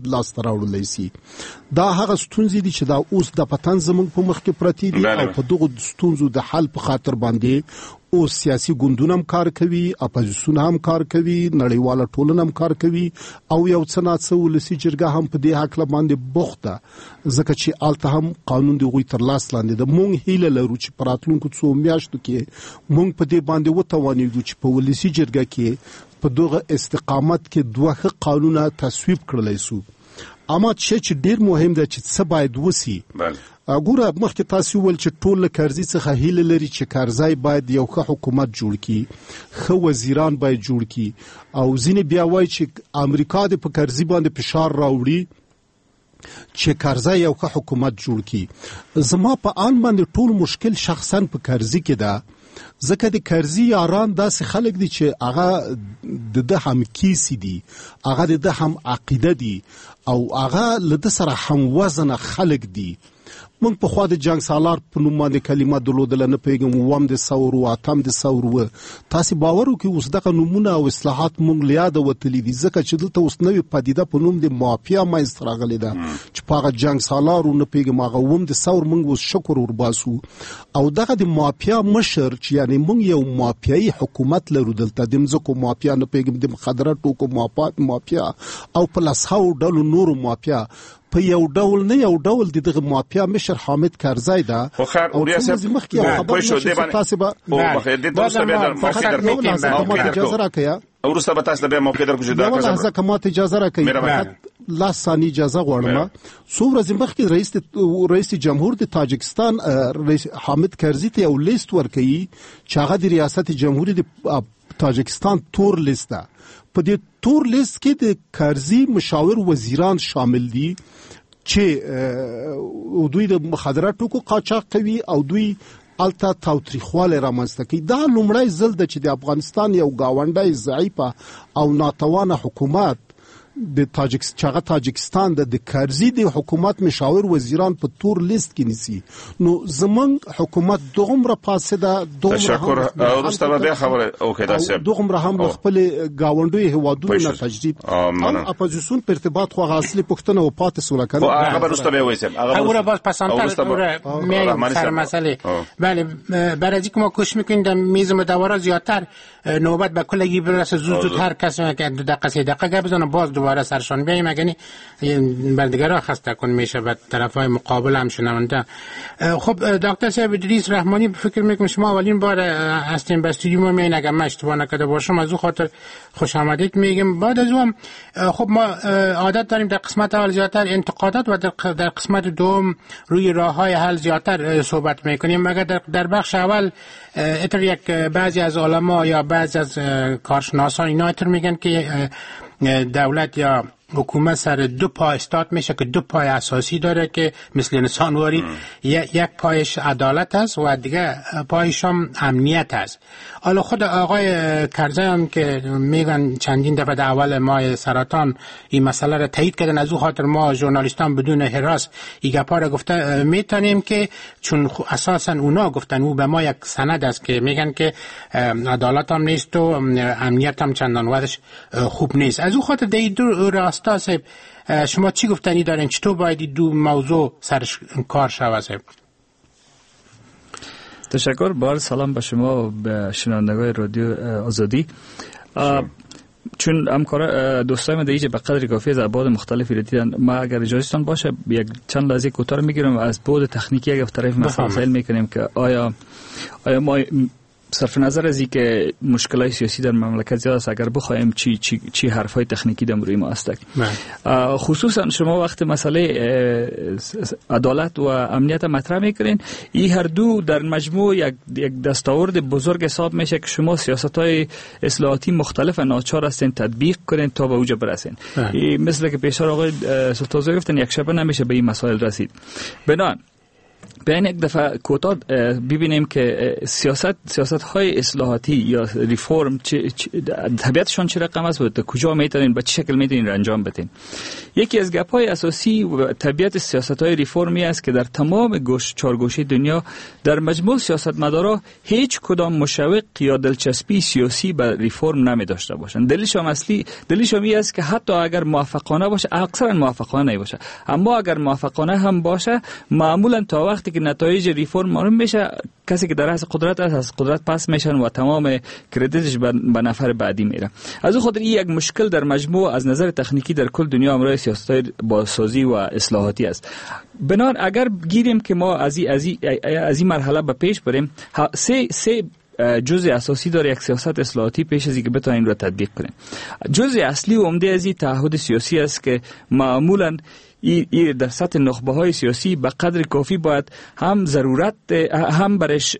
لاس ته راوړلی سي. دا هغه ستونزې دي چې دا اوس د پتن زموږ په مخ کې پرتې دي او په دغو ستونزو د حل په خاطر باندې او سیاسي ګوندونه هم کار کوي، اپوزیسیون هم کار کوي، نړیواله ټولنه هم کار کوي او یو څه ناڅه ولسي جرګه هم په دې حق باندې بوخت ده، ځکه چې الته هم قانون دی غوي تر لاس لاندې ده. مونږ هیله لرو چې په راتلونکو څو میاشتو کې مونږ په دې باندې وتوانیږو چې په ولسي جرګه کې په دغه استقامت کې دوه قانونه تصویب کړلای شو. اما چې ډیر مهم ده چې څه باید وسی. ګوره مخکې تاسو ول چې ټول له کرزي څخه هیله لري چې کرزای باید یو ښه حکومت جوړ کړي، ښه وزیران باید جوړ کړي او ځینې بیا وایي چې امریکا د په کرزي باندې فشار راوړي چې کرزای یو ښه حکومت جوړ کړي. زما په ان باندې ټول مشکل شخصا په کرزي کې ده، ځکه د کرزي یاران داسې خلک دي چې هغه د ده هم کیسي دي، هغه د ده هم عقیده دي او هغه له ده سره هم وزنه خلک دي. مونږ په خوا د جنگ سالار په نوم باندې کلمه درلودله نه پوهېږم، اووم د ثور و اتم د ثور و. تاسې باور وکړئ اوس دغه نومونه او اصلاحات مونږ له یاده وتلي دي، ځکه چې دلته اوس نوې پدیده په نوم د مافیا منځته راغلې ده چې په هغه جنگ سالار و نه پوهېږم هغه اووم د ثور مونږ اوس شکر ورباسو. او دغه د مافیا مشر چې یعنې مونږ یو مافیایي حکومت لرو دلته، د مځکو مافیا نه پوهېږم د مخدره ټوکو مافیا او په لسهاو ډلو نورو مافیا په یو ډول نه یو ډول دغه مافیا مشر حامد کرزی ده. خو خیر اوریا صاحب خبر شو دی باندې تاسو به مخه دې تاسو به در موقع در اجازه راکیا ورسته به تاسو به موقع در کوجه دا کړم. لحظه کما ته اجازه راکیا لا ثاني اجازه غواړم. څو ورځې مخکې رئیس رئیس جمهور د تاجکستان رئیس حامد کرزی ته یو لیست ورکړي چې هغه د ریاست جمهوریت د تاجکستان تور لیست ده. په دې تور لیست کې د کرزي مشاور وزیران شامل دي چې دوی د مخدره ټوکو قاچاق کوي او دوی الته تاوتریخواله رامنځته کوي. دا لومړی ځل ده چې د افغانستان یو گاونډی ضعیفه او ناتوانه حکومت د تاجکستان تاجکستان د کرزي د حکومت مشاور وزیران په تور لیست کې نیسي. نو زمونږ حکومت دومره فاسده دومره تشکر ورسته به خبره اوکې دا سم دومره هم خپل گاونډي هوادونو نه تجدید او اپوزیسیون په ارتباط خو غاصلی پښتنه او پاتې سره کنه. هغه ورسته به وایسم هغه باز پسندتر میایم سر مسئله. بله برای اینکه ما کوشش میکنیم در میز مداورات زیادتر نوبت به کلگی برسه زود زود هر کسی که دقیقه سه دقیقه بزنه باز دوباره سرشان بیایم اگه بردگرها خسته کن میشه به طرفای مقابل هم شنونده. خب دکتر صاحب ادریس رحمانی فکر میکنم شما اولین بار هستیم به استودیو ما میین اگه من اشتباه نکرده باشم از او خاطر خوش آمدید میگم. بعد از اون خب ما عادت داریم در قسمت اول زیادتر انتقادات و در قسمت دوم روی راههای حل زیادتر صحبت میکنیم. مگر در در بخش اول اتر یک بعضی از علما یا بعضی از کارشناسان اینا اتر میگن که دولت یا حکومت سر دو پا استاد میشه که دو پای اساسی داره که مثل انسانواری یک پایش عدالت است و دیگه پایش هم امنیت است. حالا خود آقای کرزی هم که میگن چندین دفعه در اول ماه سرطان این مسئله را تایید کردن، از او خاطر ما ژورنالیستان بدون هراس این گپا را گفته میتونیم که چون اساسا اونا گفتن او به ما یک سند است که میگن که عدالت هم نیست و امنیت هم چندان وضعش خوب نیست. از او خاطر در این دو راستا صاحب شما چی گفتنی دارین؟ چطور باید دو موضوع سرش کار شود صاحب؟ تشکر. بار سلام به شما و به شنوندگان رادیو آزادی. چون همکار دوستای ما دیگه به قدر کافی از ابعاد مختلفی رو دیدن، ما اگر اجازهتون باشه یک چند لحظه کوتاه میگیرم از بعد تکنیکی اگه طرف مسائل میکنیم که آیا آیا ما صرف نظر از اینکه مشکلات سیاسی در مملکت زیاد است اگر بخوایم چی چی چی حرفای تکنیکی در روی ما است، خصوصا شما وقت مسئله عدالت و امنیت مطرح میکنین، این هر دو در مجموع یک یک دستاورد بزرگ حساب میشه که شما سیاست‌های اصلاحاتی مختلف ناچار هستین تطبیق کنین تا به اوج برسین. مثل که پیشتر آقای سلطانزاده گفتن یک شبه نمیشه به این مسائل رسید. بنابراین بیان یک دفعه کوتاه ببینیم که سیاست سیاست های اصلاحاتی یا ریفورم طبیعتشون چه رقم است و کجا میتونین به چه شکل میتونین انجام بدین. یکی از گپ های اساسی و طبیعت سیاست های ریفورمی است که در تمام گوش چارگوشه دنیا در مجموع سیاستمدارا هیچ کدام مشوق یا دلچسپی سیاسی به ریفورم نمی داشته باشند. دلیلش هم اصلی دلیلش هم است که حتی اگر موفقانه باشه اکثرا موفقانه نباشه، اما اگر موفقانه هم باشه معمولا تا وقتی که نتایج ریفورم معلوم میشه کسی که در رأس قدرت است از قدرت پس میشن و تمام کردیتش به نفر بعدی میره. از اون خاطر این یک مشکل در مجموع از نظر تکنیکی در کل دنیا امروز سیاست‌های بازسازی و اصلاحاتی است. بنابراین اگر گیریم که ما از این از این از این مرحله به پیش بریم، سه سه جزء اساسی داره یک سیاست اصلاحاتی پیش از اینکه بتونیم رو تطبیق کنیم. جزء اصلی و عمده از این تعهد سیاسی است که معمولاً ای در سطح نخبه های سیاسی به قدر کافی باید هم ضرورت هم برش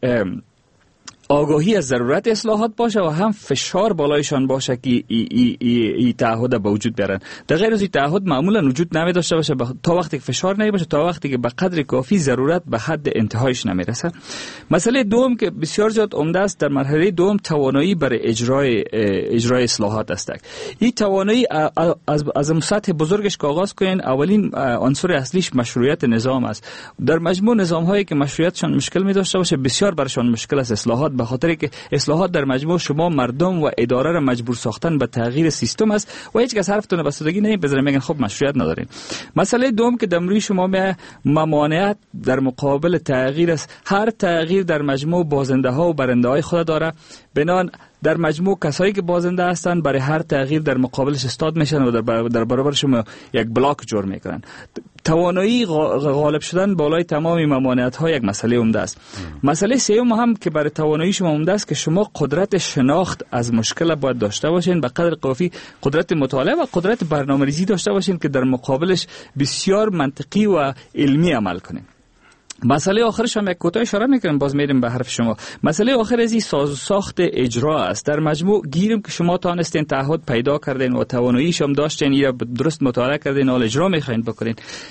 آگاهی از ضرورت اصلاحات باشه و هم فشار بالایشان باشه که ای, ای, ای, ای تعهد به وجود بیارن. در غیر از این تعهد معمولا وجود نمی داشته باشه تا وقتی که فشار نمی باشه، تا وقتی که به قدر کافی ضرورت به حد انتهایش نمی رسه. مسئله دوم که بسیار زیاد عمده است در مرحله دوم توانایی برای اجرای اجرای اصلاحات است. این توانایی از از سطح بزرگش که آغاز کنین، اولین عنصر اصلیش مشروعیت نظام است. در مجموع نظام هایی که مشروعیتشان مشکل می داشته باشه بسیار برشان مشکل است اصلاحات، به خاطر که اصلاحات در مجموع شما مردم و اداره را مجبور ساختن به تغییر سیستم است و هیچ کس حرفتون بستگی نمی بذاره، میگن خب مشروعیت ندارین. مسئله دوم که دمروی شما می ممانعت در مقابل تغییر است. هر تغییر در مجموع بازنده ها و برنده های خود داره. بنان در مجموع کسایی که بازنده هستند برای هر تغییر در مقابلش استاد میشن و در در برابر شما یک بلاک جور میکنن. توانایی غالب شدن بالای تمام ممانعت ها یک مسئله عمده است. مسئله سوم هم که برای توانایی شما عمده است که شما قدرت شناخت از مشکل باید داشته باشین، به قدر کافی قدرت مطالعه و قدرت برنامه‌ریزی داشته باشین که در مقابلش بسیار منطقی و علمی عمل کنین. مسئله آخرش هم یک کوتاه اشاره میکنم، باز میریم به حرف شما. مسئله آخر از این ساز و ساخت اجرا است. در مجموع گیریم که شما تانستین تعهد پیدا کردین و تواناییش هم داشتین، یا درست مطالعه کردین، حال اجرا میخواین بکنین.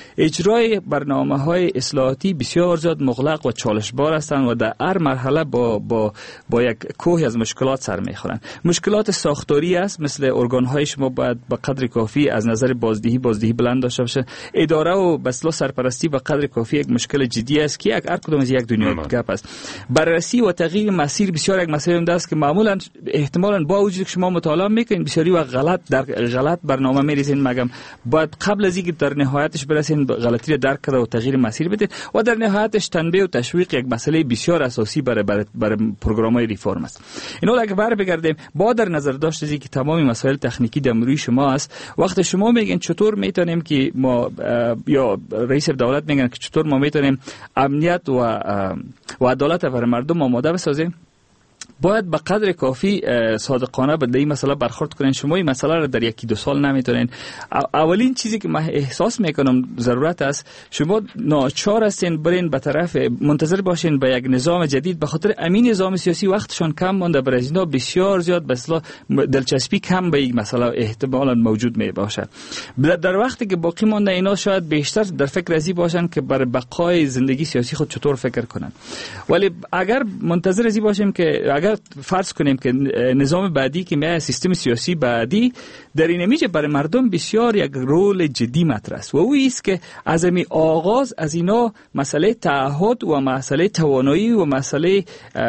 اجرای برنامه های اصلاحاتی بسیار زیاد مغلق و چالش بار هستند و در هر مرحله با با با یک کوه از مشکلات سر میخورن. مشکلات ساختاری است، مثل ارگان های شما باید به قدر کافی از نظر بازدهی بازدهی بلند داشته باشه. اداره و بسلا سرپرستی به قدر کافی یک مشکل جدی است که یک هر کدوم از یک دنیا گپ است. بررسی و تغییر مسیر بسیار یک مسئله عمده است که معمولا احتمالاً با وجودی که شما مطالعه میکنین بسیاری و غلط در غلط برنامه میریزین، مگم باید قبل از اینکه در نهایتش برسین غلطی را درک کرده و تغییر مسیر بدید و در نهایتش تنبیه و تشویق یک مسئله بسیار اساسی برای برای, برای پروگرام‌های ریفرم است. اینا اگه بر بگردیم با در نظر داشت از اینکه تمامی مسائل تکنیکی در روی شما است، وقتی شما میگین چطور میتونیم که ما یا رئیس دولت میگن که چطور ما میتونیم امنیت و و عدالت برای مردم آماده بسازیم، باید به قدر کافی صادقانه به این مسئله برخورد کنین. شما این مسئله را در یکی دو سال نمیتونین. اولین چیزی که من احساس میکنم ضرورت است، شما ناچار هستین برین به طرف منتظر باشین به یک نظام جدید، به خاطر امین نظام سیاسی وقتشان کم مونده، برای اینا بسیار زیاد به اصطلاح دلچسپی کم به این مسئله احتمالاً موجود می باشه. در وقتی که باقی مونده اینا شاید بیشتر در فکر ازی باشن که برای بقای زندگی سیاسی خود چطور فکر کنن. ولی اگر منتظر ازی باشیم که اگر فرض کنیم که نظام بعدی که میاد سیستم سیاسی بعدی در این میشه برای مردم بسیار یک رول جدی مطرح است و او است که از می آغاز از اینا مسئله تعهد و مسئله توانایی و مسئله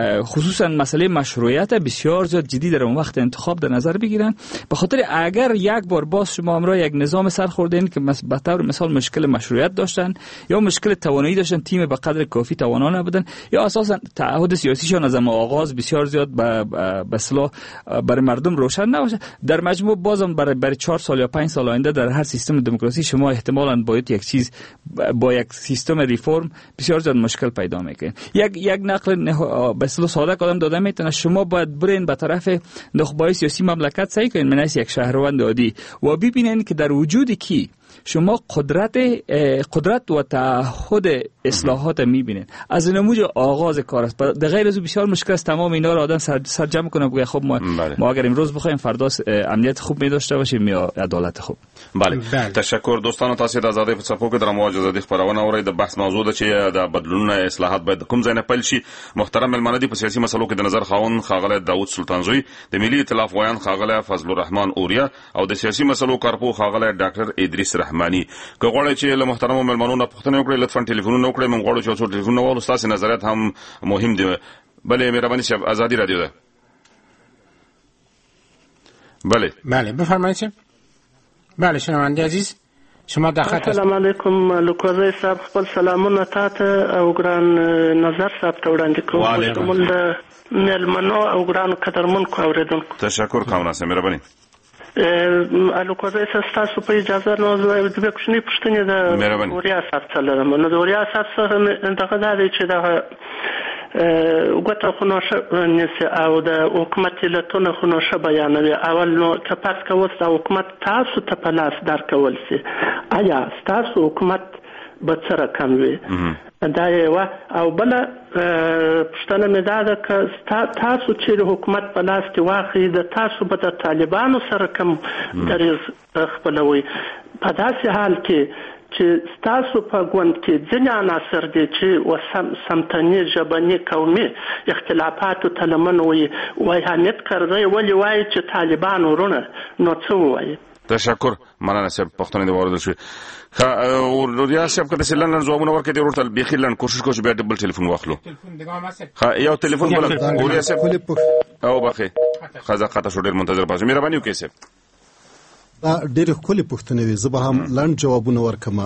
خصوصا مسئله مشروعیت بسیار زیاد جدی در اون وقت انتخاب در نظر بگیرن. به خاطر اگر یک بار باز شما امروز یک نظام سر خوردین که به طور مثال مشکل مشروعیت داشتن یا مشکل توانایی داشتن، تیم به قدر کافی توانا نبودن یا اساسا تعهد سیاسیشون از آغاز بسیار زیاد به به اصطلاح برای مردم روشن نباشه، در مجموع بازم برای برای چهار سال یا پنج سال آینده در هر سیستم دموکراسی شما احتمالاً باید یک چیز با یک سیستم ریفرم بسیار زیاد مشکل پیدا میکنه. یک یک نقل به اصطلاح ساده کردم داده میتونه، شما باید برین به طرف نخبه‌های سیاسی مملکت سعی کنین، من یک شهروند عادی و ببینین که در وجود کی شما قدرت قدرت و تعهد اصلاحات میبینید. از نموذج آغاز کار است. در غیر از بسیار مشکل است تمام اینا رو آدم سر, سر جمع کنه بگه خب ما بله. ما اگر امروز بخوایم فردا امنیت خوب می داشته باشیم یا عدالت خوب. بله, بله. تشکر دوستانو، تاسو د آزادۍ په څپو کې د رمو آزادۍ خبرونه اورئ. د بحث موضوع ده چې د بدلونونو اصلاحات باید کوم ځای نه پیل شي. محترم ملمنه دي په سیاسي مسلو کې د نظر خاون خاغله داوود سلطانزوی، د ملي ائتلاف ویان خاغله فضل الرحمن اوریا او د سیاسي مسلو کارپو خاغله ډاکټر ادریس رحمانی. که غواړئ چې له محترم ملمنو نه پوښتنه وکړئ لطفا ټلیفونونه وکړئ. موږ غواړو چې څو ټلیفونونه واورو. تاسو نظریات هم مهم دي. بله مهرباني شب آزادی رادیو ده. بله بله بفرمایید. بله شنونده عزیز شما در خط. السلام علیکم لوکوزی صاحب، خپل سلامونه تاسو او ګران نظر صاحب ته وړاندې کوم. شمول د ملمنو او ګران قدرمنو اوریدونکو تشکر کوم. ناسه مهرباني. الوکوزی صاحب تاسو په اجازه نو د کوښنی پښتنې د اوریا صاحب سره نو د اوریا صاحب سره دغه دا چې د وګته خو نو نس او د حکومت له تونه خو نو ش بیانوي. اول نو تاسو کوم د حکومت تاسو ته په لاس درکول سي، آیا تاسو حکومت به څه رقم وي؟ دا یو. او بل پښتنه مې دا ده ک تاسو چې د حکومت په لاس کې واخی د تاسو به د طالبانو سره کوم دریز خپلوي. په داسې حال کې چې تاسو په ګوند کې ځینې عناصر دي چې وسم سمتنی ژبني قومي اختلافاتو ته لمن وي وای حامد کرزی ولې وایي چې طالبان ورونه نو څه وایي؟ تشکر. مننه صاحب پښتنه دی ورته شي. ها وریا صاحب کله سلن ځوابونه ورکړي دی ورته بيخي لن کوشش کوم بیا ډبل ټلیفون واخلو. ها یو ټلیفون بل وریا صاحب او باخي خزه قطه شو ډیر منتظر پاتې. مهرباني وکړئ صاحب. دا ډېر خولي پوښتنه وي. زه به هم لاند جوابونه ورکم.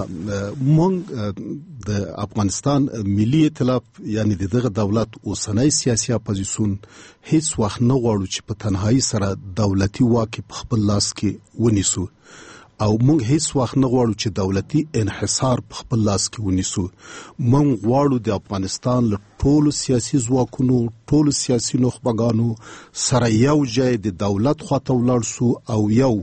مونږ د افغانستان ملي ائتلاف یعنی دغه دولت اوسنۍ سیاسي اپوزیسیون هیڅ وخت نه غواړو چې په تنهایی سره دولتي واک په خپل لاس کې ونیسو او مونږ هیڅ وخت نه غواړو چې دولتي انحصار په خپل لاس کې ونیسو. مونږ غواړو د افغانستان له ټولو سیاسي ځواکونو ټولو سیاسي نخبګانو سره یو ځای د دولت خواته ولاړ سو او یو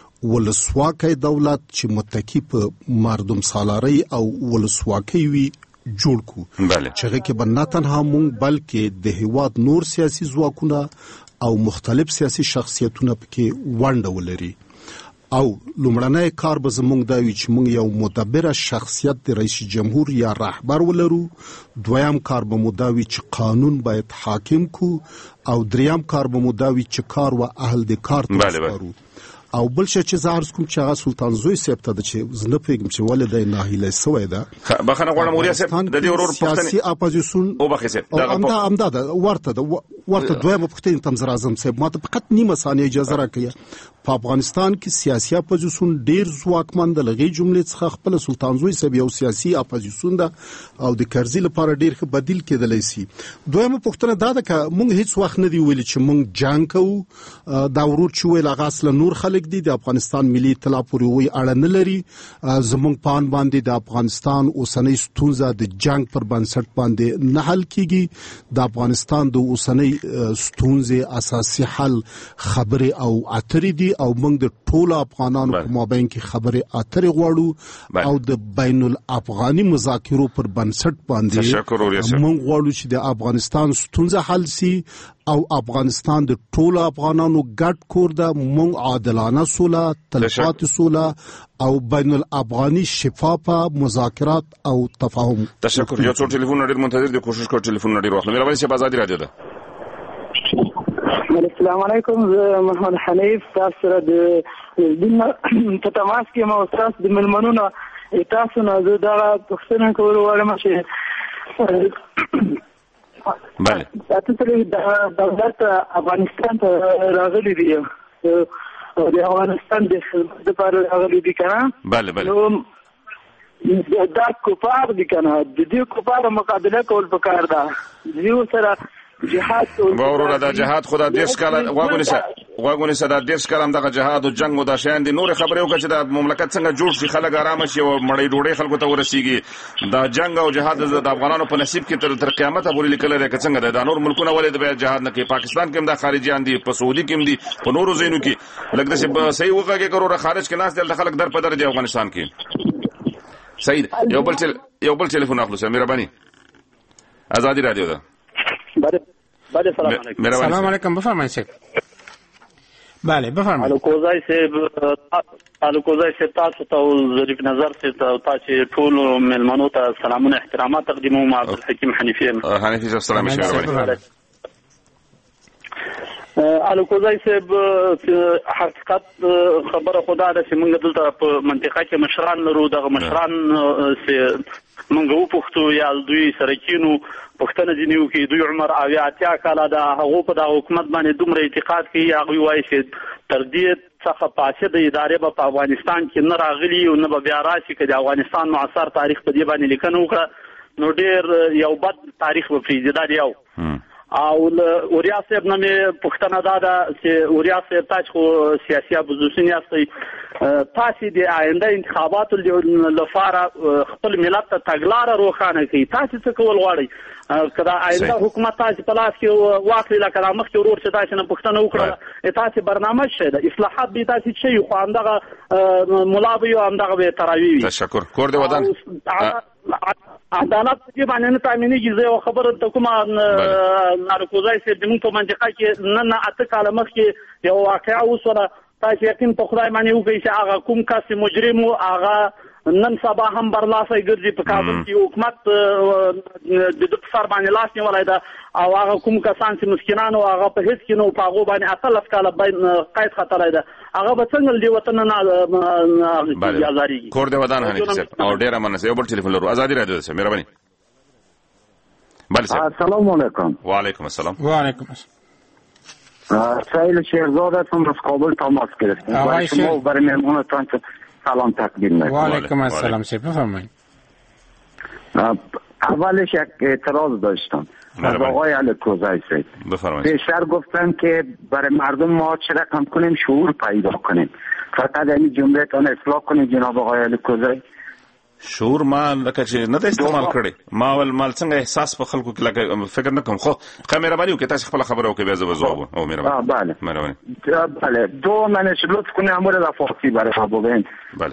ولسواکي دولت چې متکی په مردم سالاري او ولسواکي وي جوړ کو. چې کې به نه تنها مونږ بلکې د هیواد نور سیاسي ځواکونه او مختلف سیاسي شخصیتونه پکې ونډه ولري. او لومړنی کار به زمونږ دا وي چې مونږ یو مدبر شخصیت د رئیس جمهور یا رهبر ولرو. دویم کار به مو دا وي چې قانون باید حاکم کو او دریم کار به مو دا وي چې کار و اهل د کار تسپارو. او بل شي چې زارس کوم چې هغه سلطان زوی صاحب ته د چې زنه پیګم چې ولې د ناهیله سوې ده بخنه غواړم وریا صاحب د دې ورور پښتني سیاسي اپوزیسیون او بخې صاحب دا امدا امدا ورته ورته دویمه پښتني تم زرازم صاحب ماته فقط نیمه ثانیه اجازه راکړئ. په افغانستان کې سیاسي اپوزیسیون ډیر ځواکمن د لغې جملې څخه خپل سلطان زوی صاحب یو سیاسي اپوزیسیون ده او د کرزي لپاره ډیر ښه بدیل کېدلی سي. دویمه پښتنه دا ده چې مونږ هیڅ وخت نه دی ویلي چې مونږ جنگ کوو. دا ورور چې ویل هغه اصل نور خلک دي د افغانستان ملي ائتلاف پورې وی اړه نه لري. زمونږ پان باندې د افغانستان اوسنۍ ستونزه د جنگ پر بنسټ باندې نه حل کیږي. د افغانستان د اوسنۍ ستونزې اساسي حل خبرې او اترې دي او موږ د ټولو افغانانو په مابین کې خبرې اترې غواړو او د بین الافغاني مذاکرو پر بنسټ باندې موږ غواړو چې د افغانستان ستونزه حل سي او افغانستان د ټولو افغانانو ګډ کور ده. موږ عادلانه سوله تلفات سوله او بین الافغاني شفافه مذاکرات او تفاهم. تشکر. یو څو ټلیفون ډیر منتظر دي کوشش کوم ټلیفون ډیر واخلم. مهرباني شي آزادي رادیو ده. السلام علیکم. زه محمد حنیف تاسو سره د دین په تماس کې مو تاسو د ملمنونو تاسو نه زه دا پوښتنه کول غواړم چې بله تاسو ته د دولت افغانستان ته راغلي دي د افغانستان د خدمت لپاره راغلي دي کنه. بله بله دا کوپار دي کنه. د دې کوپار مقابله کول پکار ده. یو سره جهاد باورونه د جهاد خدا دیش کاله واګونی شه غوګونی صدا دیش کلام دغه جهاد او جنگ او د شان دي نور خبرې وکړي چې د مملکت څنګه جوړ شي خلک آرام شي او مړی ډوډۍ خلکو ته ورسیږي د جنگ او جهاد د افغانانو په نصیب کې تر تر قیامت پورې لیکل لري څنګه د نور ملکونو ولې د جهاد نه کې پاکستان کې هم د خارجيان دي په سعودي کې هم دي په نورو ځایونو کې لکه چې صحیح وګړي کروره خارج کې ناس دل خلک در په در دي افغانستان کې صحیح یو بل یو بل ټلیفون اخلو سره مهرباني آزادی رادیو ده بله بله سلام علیکم سلام علیکم بفرمایید شیخ بله بفرمایید الکوزای صاحب الکوزای صاحب تاسو ته ظریف نظر صاحب ته تاسو ټول ملمنو ته سلامونه احترامات تقدیموم عبدالحکیم حنیفی حنیفی صاحب سلام مهرباني الکوزای صاحب حقیقت خبره خدا ده چې موږ دلته په منطقه کې مشران لرو دغه مشران موږ وپوښتو یا دوی سره کینو پښتنه ځینې وکړي دوی عمر اویا اتیا کاله ده هغو په دغه حکومت باندې دومره اعتقاد کوي هغوی وایي چې تر دې څخه فاسده ادارې به په افغانستان کې نه راغلي او نه به بیا راشي که د افغانستان معاصر تاریخ په دې باندې لیکنه وکړه نو ډېر یو بد تاریخ به پرېږدي دا یو او اوریا صاحب نه مې پوښتنه دا ده چې اوریا صاحب تاسو خو سیاسي اپوزیسیون یاستئ تاسو د آینده انتخاباتو لپاره خپل ملت ته تګلاره روښانه کړئ تاسو څه کول غواړئ که دا آینده حکومت تاسو په لاس کې واخلي لکه دا مخکې ورور چې تاسو نه پوښتنه وکړه تاسو برنامه څه ده اصلاحات به تاسو څه یو خو همدغه ملا به یو همدغه به تراوی وي تشکر کور دې ودان عدالت دې باندې نه تامینېږي زه یو خبره ته کومه نارکوزای صاحب زموږ په منطقه کې نه نه اته کاله مخکې یو واقعه وسوله تاسو یقین په خدای باندې وکړئ چې هغه کوم کس مجرم و هغه نن سبا هم برلاسه ګرځي په کابل کې حکومت د د سر باندې لاس نیولای ده او هغه کوم کسان چې مسکینان او هغه په هیڅ کې نو په هغه باندې اتلس کاله قید خطرای ده هغه به څنګه دی وطن نه ازاريږي کور دې ودان هني او ډیره مننه یو بل ټلیفون لرو آزادی رادیو ده مهرباني بله السلام علیکم وعلیکم السلام وعلیکم السلام سایل شیرزاد هستم از کابل تماس گرفتیم و شما برای مهمونتان سلام تقدیم میکنم. و علیکم السلام سید بفرمایید. اولش یک اعتراض داشتم از آقای الکوزای سید. بفرمایید. بیشتر گفتن که برای مردم ما چه رقم کنیم شعور پیدا کنیم. فقط این جمله تان اصلاح کنیم جناب آقای الکوزای. شعور ما لکه چې نه د استعمال کړي ما ول مال څنګه احساس په خلکو کې لکه فکر نه کوم خو کیمرا باندې وکړه تاسو خپل خبره وکړئ بیا زه جواب او مهرباني بله مهرباني بله دو منش لطف کنید امور رفاقی برای ما بگین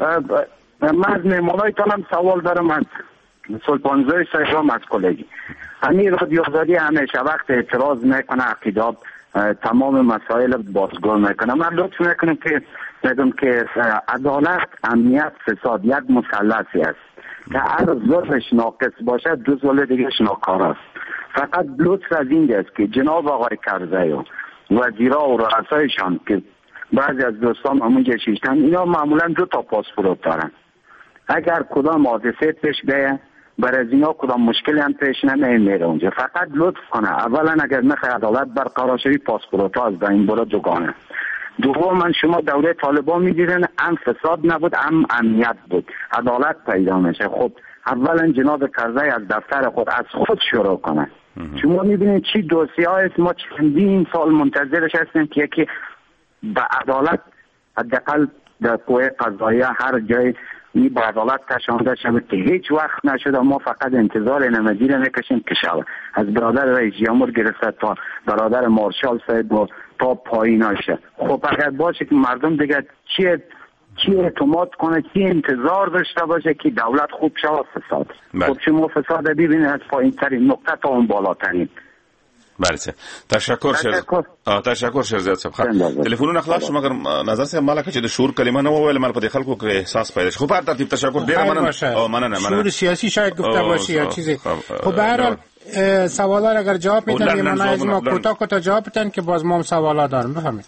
من از مهمانایتانم سوال دارم از سلطانزای سیرام از کلگی همین رادیوزاری همیشه وقت اعتراض میکنه عقیداب تمام مسائل بازگو میکنه من لطف میکنم که بگم که عدالت امنیت فساد یک مثلثی است که هر ظلمش ناقص باشه دو ظلم دیگهش ناکار است فقط لطف از این است که جناب آقای کرزی و وزیرا و رؤسایشان که بعضی از دوستان همونجا شیشتن اینا معمولا دو تا پاسپورت دارن اگر کدام حادثه پیش بیه برای از اینا کدام مشکلی هم پیش نمیه میره اونجا فقط لطف کنه اولا اگر نخواه عدالت برقرار شوی پاسپورت ها از این برا دوگانه دوم من شما دوره طالبان میدیدن هم فساد نبود هم امنیت بود عدالت پیدا میشه خب اولا جناب کرزی از دفتر خود از خود شروع کنه شما میبینید چی دوسیه هایست ما چندین سال منتظرش هستیم که یکی به عدالت حداقل در قوه قضاییه هر جای این به عدالت کشانده شود که هیچ وقت نشده ما فقط انتظار نمدیر میکشیم که شود از برادر رئیس جمهور گرفته تا برادر مارشال صاحب و تا پایین هاشه خب اگر باشه که مردم دیگه چی چی اعتماد کنه چی انتظار داشته باشه که دولت خوب شود فساد خب شما فساد ببینید از پایین ترین نقطه تا اون بالاترین بله تشکر شرزاد تشکر شرزاد صاحب تلیفونونه خلاص شو مگر نظر سه مالک چې د شور کلمه نه وویل مال په خلکو کې احساس پیدا شي خو په ترتیب تشکر ډیر مننه او مننه مننه شور سیاسی شاید گفته باشی یا چیزی خب به هر حال سوالا را اگر جواب میدن میمونه از ما کوتاه کوتاه جواب بدن که باز ما سوالا داریم بفهمید.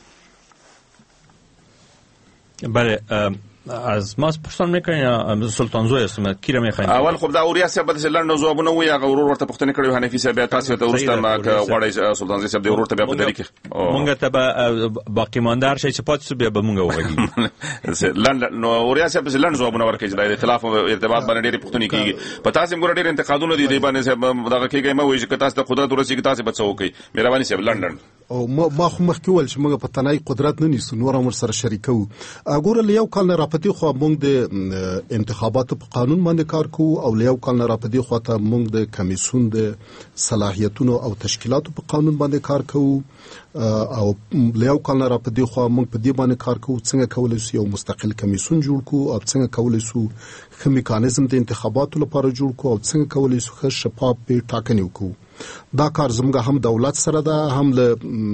بله از ما پرسان میکنین سلطان زوی است کی را میخواین اول خب دا اوریا صاحب د لړنو ځوابونه وی هغه ورور ورته پښتنه کړو حنفي صاحب تاسو ته ورسته ما غواړی سلطان زوی صاحب د ورور ته بیا په دلی کې مونږ ته باقی ماندار شي چې پاتې بیا به مونږ وګورئ لړن نو اوریا صاحب د لړن ځوابونه ورکړي د اختلاف او ارتباط باندې ډېری پښتني کیږي په تاسو موږ ډېر انتقادونه دي دی باندې صاحب دغه کېږي ما وایي چې تاسو ته قدرت ورسیږي تاسو به څه وکړي مهرباني صاحب لندن او ما ما خو مخکې ول چې موږ په تنای قدرت نه نیسو نور هم سره شریکو. ګوره له یو کال نه راپدې خو موږ د انتخاباتو په قانون باندې کار کوو او له یو کال نه راپدې خو ته موږ د کمیسیون د صلاحیتونو او تشکیلاتو په قانون باندې کار کوو او له یو کال نه راپدې خو موږ په دې باندې کار کوو څنګه کولای شو یو مستقل کمیسیون جوړ کړو او څنګه کولای شو ښه میکانیزم د انتخاباتو لپاره جوړ کړو او څنګه کولای شو ښه شفاف ټاکنې وکړو. دا کار زموږ هم دولت سره ده هم له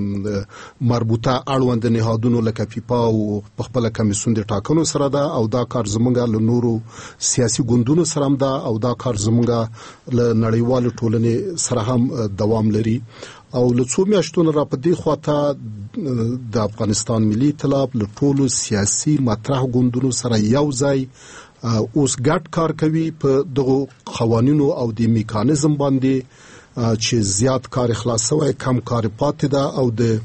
مربوطه اړوند نهادونو لکه فیفا او خپل کمیسیون د ټاکنو سره ده او دا کار زموږ له نورو سیاسي ګوندونو سره هم ده او دا کار زموږ له نړیوالو ټولنې سره هم دوام لري. او له څو میاشتو نه راپدې خواته د افغانستان ملي ائتلاف له ټولو سیاسي مطرح ګوندونو سره یو ځای اوس ګډ کار کوي په دغه قوانینو او د میکانیزم باندې چې زیات کار خلاصوي کم کار پاتې ده او د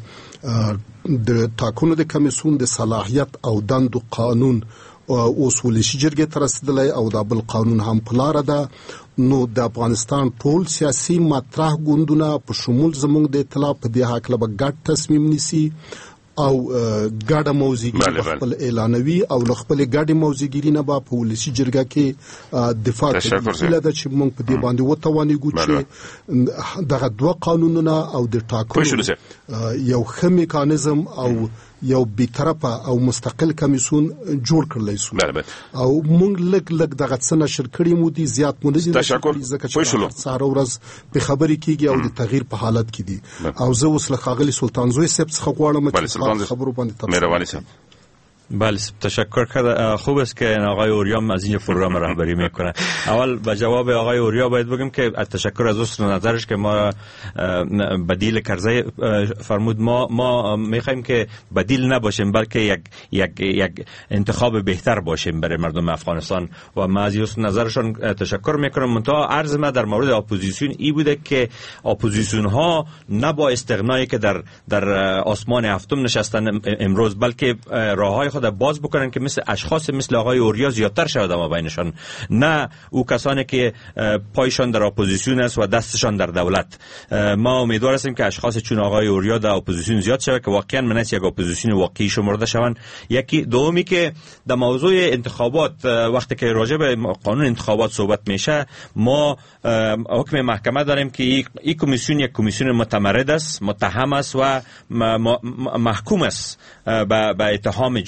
د ټاکنو د کمیسیون د صلاحیت او دندو قانون اوس ولشي جرګې ته رسیدلی او دا بل قانون هم په لاره ده. نو د افغانستان ټول سیاسي مطرح ګوندونه په شمول زموږ د ائتلاف په دې هکله به ګډ تصمیم نیسي او ګډه موضوعګیري خپل اعلانوي او خپل ګډه موضوعګیري نه به په ولسی جرګه کې دفاع کوي لکه چې موږ په دې باندې وتوانیږو چې دغه دوه قانونونه او د ټاکنو یو ښه میکانیزم او یو بیطرفه او مستقل کمیسیون جوړ کړل شو او موږ لګ لګ دغه څه نشر کړی مو دي زیات مونږ ځکه چې سهار ورځ په خبري کېږي او د تغییر په حالت کې دي او زه اوس له خاغلی سلطان زوی صاحب څخه غواړم چې خبرو باندې تفصیل. بله تشکر کرد. خوب است که آقای اوریام از این پروگرام رهبری میکنه. اول به جواب آقای اوریا باید بگم که تشکر از اصل نظرش که ما بدیل کرزی فرمود. ما ما میخوایم که بدیل نباشیم بلکه یک یک یک انتخاب بهتر باشیم برای مردم افغانستان و ما از اصل نظرشون تشکر میکنم. منتها عرض ما در مورد اپوزیسیون ای بوده که اپوزیسیون ها نه با استغنایی که در در آسمان هفتم نشستن امروز بلکه راههای خود باز بکنن که مثل اشخاص مثل آقای اوریا زیادتر شود ما بینشان، نه او کسانی که پایشان در اپوزیسیون است و دستشان در دولت. ما امیدوار هستیم که اشخاص چون آقای اوریا در اپوزیسیون زیاد شود که واقعا منست یک اپوزیسیون واقعی شمرده شوند. یکی دومی که در موضوع انتخابات وقتی که راجع به قانون انتخابات صحبت میشه ما حکم محکمه داریم که این کمیسیون یک کمیسیون متمرد است، متهم است و محکوم است به اتهام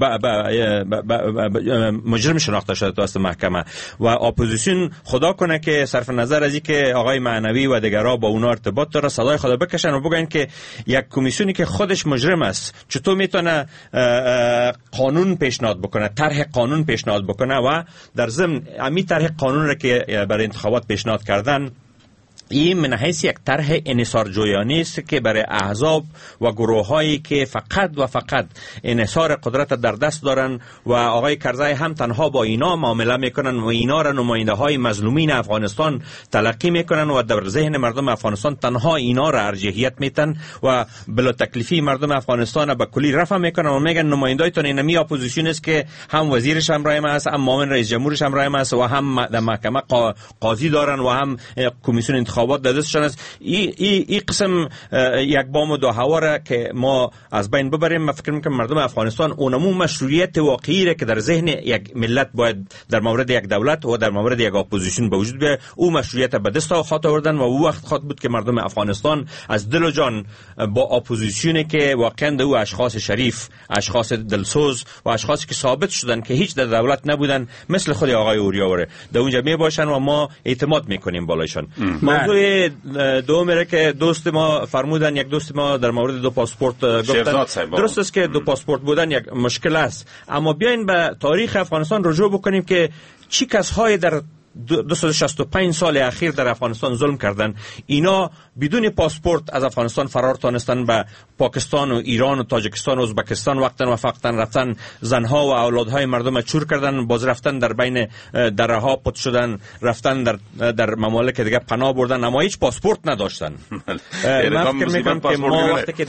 مجرم شناخته شده توسط محکمه و اپوزیسیون خدا کنه که صرف نظر از اینکه آقای معنوی و دیگرها با اونا ارتباط داره صدای خدا بکشن و بگن که یک کمیسیونی که خودش مجرم است چطور میتونه قانون پیشنهاد بکنه، طرح قانون پیشنهاد بکنه و در ضمن همین طرح قانون را که برای انتخابات پیشنهاد کردن این من حیث یک طرح انحصار جویانه است که برای احزاب و گروه هایی که فقط و فقط انحصار قدرت در دست دارن و آقای کرزی هم تنها با اینا معامله میکنن و اینا را نماینده های مظلومین افغانستان تلقی میکنن و در ذهن مردم افغانستان تنها اینا را ارجحیت میتن و بلا تکلیفی مردم افغانستان به کلی رفع میکنن و میگن نمایندهایتون اینمی اپوزیسیون است که هم وزیرش هم رای ما است، هم معاون رئیس جمهورش هم رای ما است و هم در محکمه قاضی دارن و هم کمیسیون انتخابات دادستشان است. این ای, ای قسم یک بام و دو هوا را که ما از بین ببریم. من فکر میکنم مردم افغانستان اونمو مشروعیت واقعی را که در ذهن یک ملت باید در مورد یک دولت و در مورد یک اپوزیسیون به وجود بیاید او مشروعیت به دست خواهد آوردن و او وقت خواهد بود که مردم افغانستان از دل و جان با اپوزیسیونی که واقعا او اشخاص شریف، اشخاص دلسوز و اشخاصی که ثابت شدن که هیچ در دولت نبودن مثل خود آقای اوریا در اونجا می باشن و ما اعتماد میکنیم بالایشان. موضوع دومی که دوست ما فرمودن، یک دوست ما در مورد دو پاسپورت گفتن، درست است که دو پاسپورت بودن یک مشکل است، اما بیاین به تاریخ افغانستان رجوع بکنیم که چی کسایی در دویست و شصت و پنج سال اخیر در افغانستان ظلم کردن. اینا بدون پاسپورت از افغانستان فرار تانستن به پاکستان و ایران و تاجیکستان و ازبکستان وقتا و فقطا رفتن زنها و اولادهای مردم چور کردن، باز رفتن در بین دره ها پت شدن، رفتن در در ممالک دیگه پناه بردن اما هیچ پاسپورت نداشتن. من فکر میکنم که ما وقتی که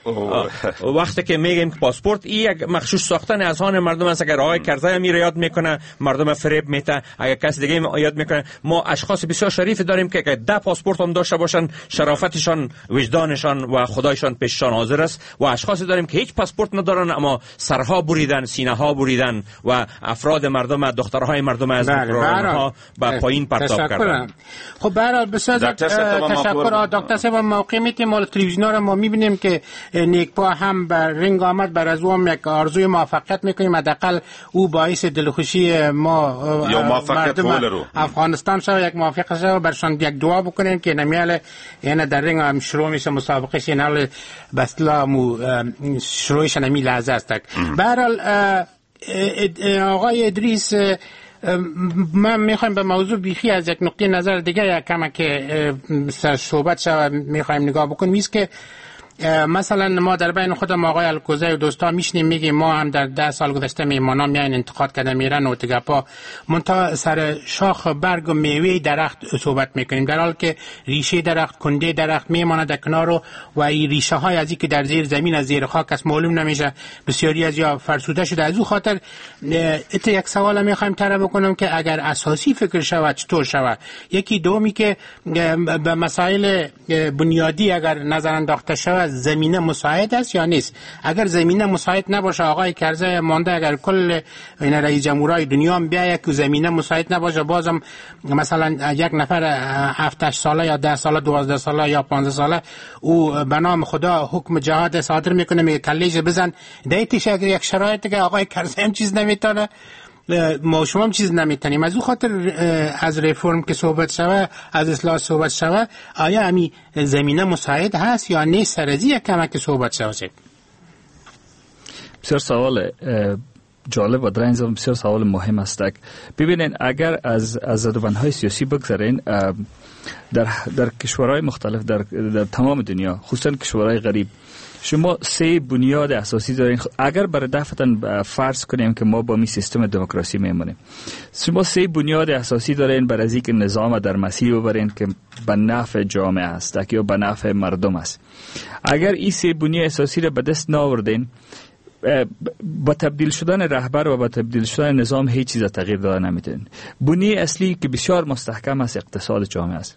وقتی که میگیم که پاسپورت این یک مخشوش ساختن اذهان مردم است. اگر آقای کرزی می یاد میکنه مردم فریب میته، اگر کسی دیگه یاد میکنه ما اشخاص بسیار شریف داریم که ده پاسپورت هم داشته باشن، شرافتشان، وجدانشان و خدایشان پیششان حاضر است، و اشخاص داریم که هیچ پاسپورت ندارن اما سرها بریدن، سینه ها بریدن و افراد مردم، دخترهای مردم از ها به پایین پرتاب کردن. خب برای بسیار تشکر دکتر صاحب. موقع میتیم مال تلویزیون رو ما میبینیم که نیکپا هم بر رنگ آمد، بر از او هم یک آرزوی موفقیت میکنیم، حداقل او باعث دلخوشی ما مردم افغانستان شد، یک موفق شد، برشان یک دعا بکنیم که نمیاله یعنی در رنگ هم شروع میشه مسابقه شنال بسلا مو شروعش نمی لحظه است. برحال آقای ادریس من میخوایم به موضوع بیخی از یک نقطه نظر دیگه یک کمک صحبت شد میخوایم نگاه بکنیم. ایست که مثلا ما در بین خودم آقای الکوزی و دوستا میشنیم میگیم ما هم در ده سال گذشته میمانا میاین انتقاد کردن میرن و تگپا منتها سر شاخ برگ و میوه درخت صحبت میکنیم، در حال که ریشه درخت، کنده درخت میمانه در کنار و این ریشه های از که در زیر زمین از زیر خاک است معلوم نمیشه، بسیاری از یا فرسوده شده. از او خاطر ات یک سوال میخوایم طرح بکنم که اگر اساسی فکر شود چطور شود. یکی دومی که به مسائل بنیادی اگر نظر انداخته شود زمینه مساعد است یا نیست. اگر زمینه مساعد نباشه آقای کرزی مانده، اگر کل این رئیس جمهورهای دنیا هم بیاید که زمینه مساعد نباشه، بازم مثلا یک نفر هفت ساله یا ده ساله دوازده ساله یا پانزده ساله او به نام خدا حکم جهاد صادر میکنه، میگه کلیش بزن دیتش. اگر یک شرایط که آقای کرزی هم چیز نمیتونه، ما شما هم چیز نمیتونیم. از او خاطر از ریفورم که صحبت شوه، از اصلاح صحبت شوه، آیا همی زمینه مساعد هست یا نیست؟ سرزی یک کمک صحبت شوه. بسیار سوال جالب و در این زمان بسیار سوال مهم است. ببینید اگر از از زدوبندهای سیاسی بگذارین، در در کشورهای مختلف در, در تمام دنیا، خصوصا کشورهای غریب، شما سه بنیاد اساسی دارین. اگر برای دفعتاً فرض کنیم که ما با می سیستم دموکراسی میمونیم، شما سه بنیاد اساسی دارین برای از اینکه نظام در مسیر ببرین که به نفع جامعه است یا به نفع مردم است. اگر این سه بنیاد اساسی را به دست نآوردین، با تبدیل شدن رهبر و با تبدیل شدن نظام هیچ چیز تغییر داده نمیتونین. بنیاد اصلی که بسیار مستحکم است اقتصاد جامعه است.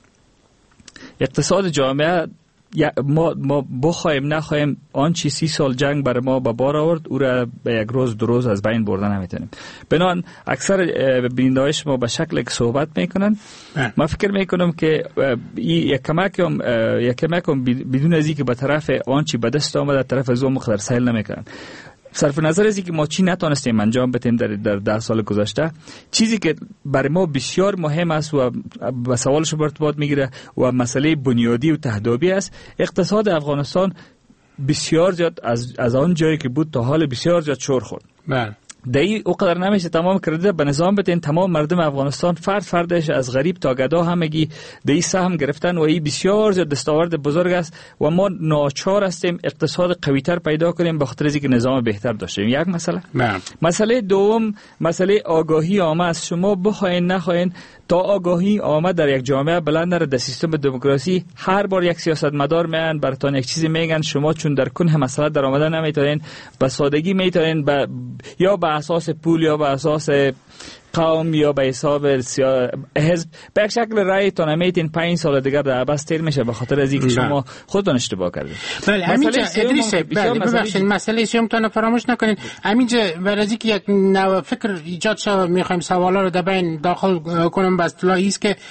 اقتصاد جامعه ما ما بخوایم نخوایم آن چی سی سال جنگ بر ما به بار آورد، او را به یک روز دو روز از بین بردن نمیتونیم. بنان اکثر بیننده‌های ما به شکل که صحبت میکنن، من فکر میکنم که یک کمک هم یک کمک هم بدون از اینکه به طرف آن چی به دست آمده طرف از اون مقدار سیل نمیکنن. صرف نظر از اینکه ما چی نتونستیم انجام بدیم در در ده سال گذشته، چیزی که برای ما بسیار مهم است و به سوالش ارتباط میگیره و مسئله بنیادی و تهدابی است، اقتصاد افغانستان بسیار زیاد از از آن جایی که بود تا حال بسیار زیاد شور خورد. بله. دایی او قدر نمیشه تمام کردیت به نظام بدین. تمام مردم افغانستان فرد فردش از غریب تا گدا همگی دایی سهم گرفتن و این بسیار زیاد دستاورد بزرگ است و ما ناچار هستیم اقتصاد قویتر پیدا کنیم به خاطر اینکه نظام بهتر داشتیم. یک مسئله. بله. مسئله دوم مسئله آگاهی عامه است. شما بخواین نخواین تا آگاهی عامه در یک جامعه بلند نره در سیستم دموکراسی، هر بار یک سیاستمدار میان براتون یک چیزی میگن، شما چون در کنه مسئله در آمده نمیتونین، به سادگی میتونین با یا به اساس پول یا به اساس قوم یا به حساب حزب به یک شکل رای تون میتین پنج سال دیگر در بس تیر میشه به خاطر از اینکه شما خودتون اشتباه کردید. بله همینجا ادریس بله ببخشید مسئله سیوم تون فراموش نکنید. همینجا برای اینکه یک نوع فکر ایجاد شه میخوایم سوالا رو در بین داخل کنم. به اصطلاح است که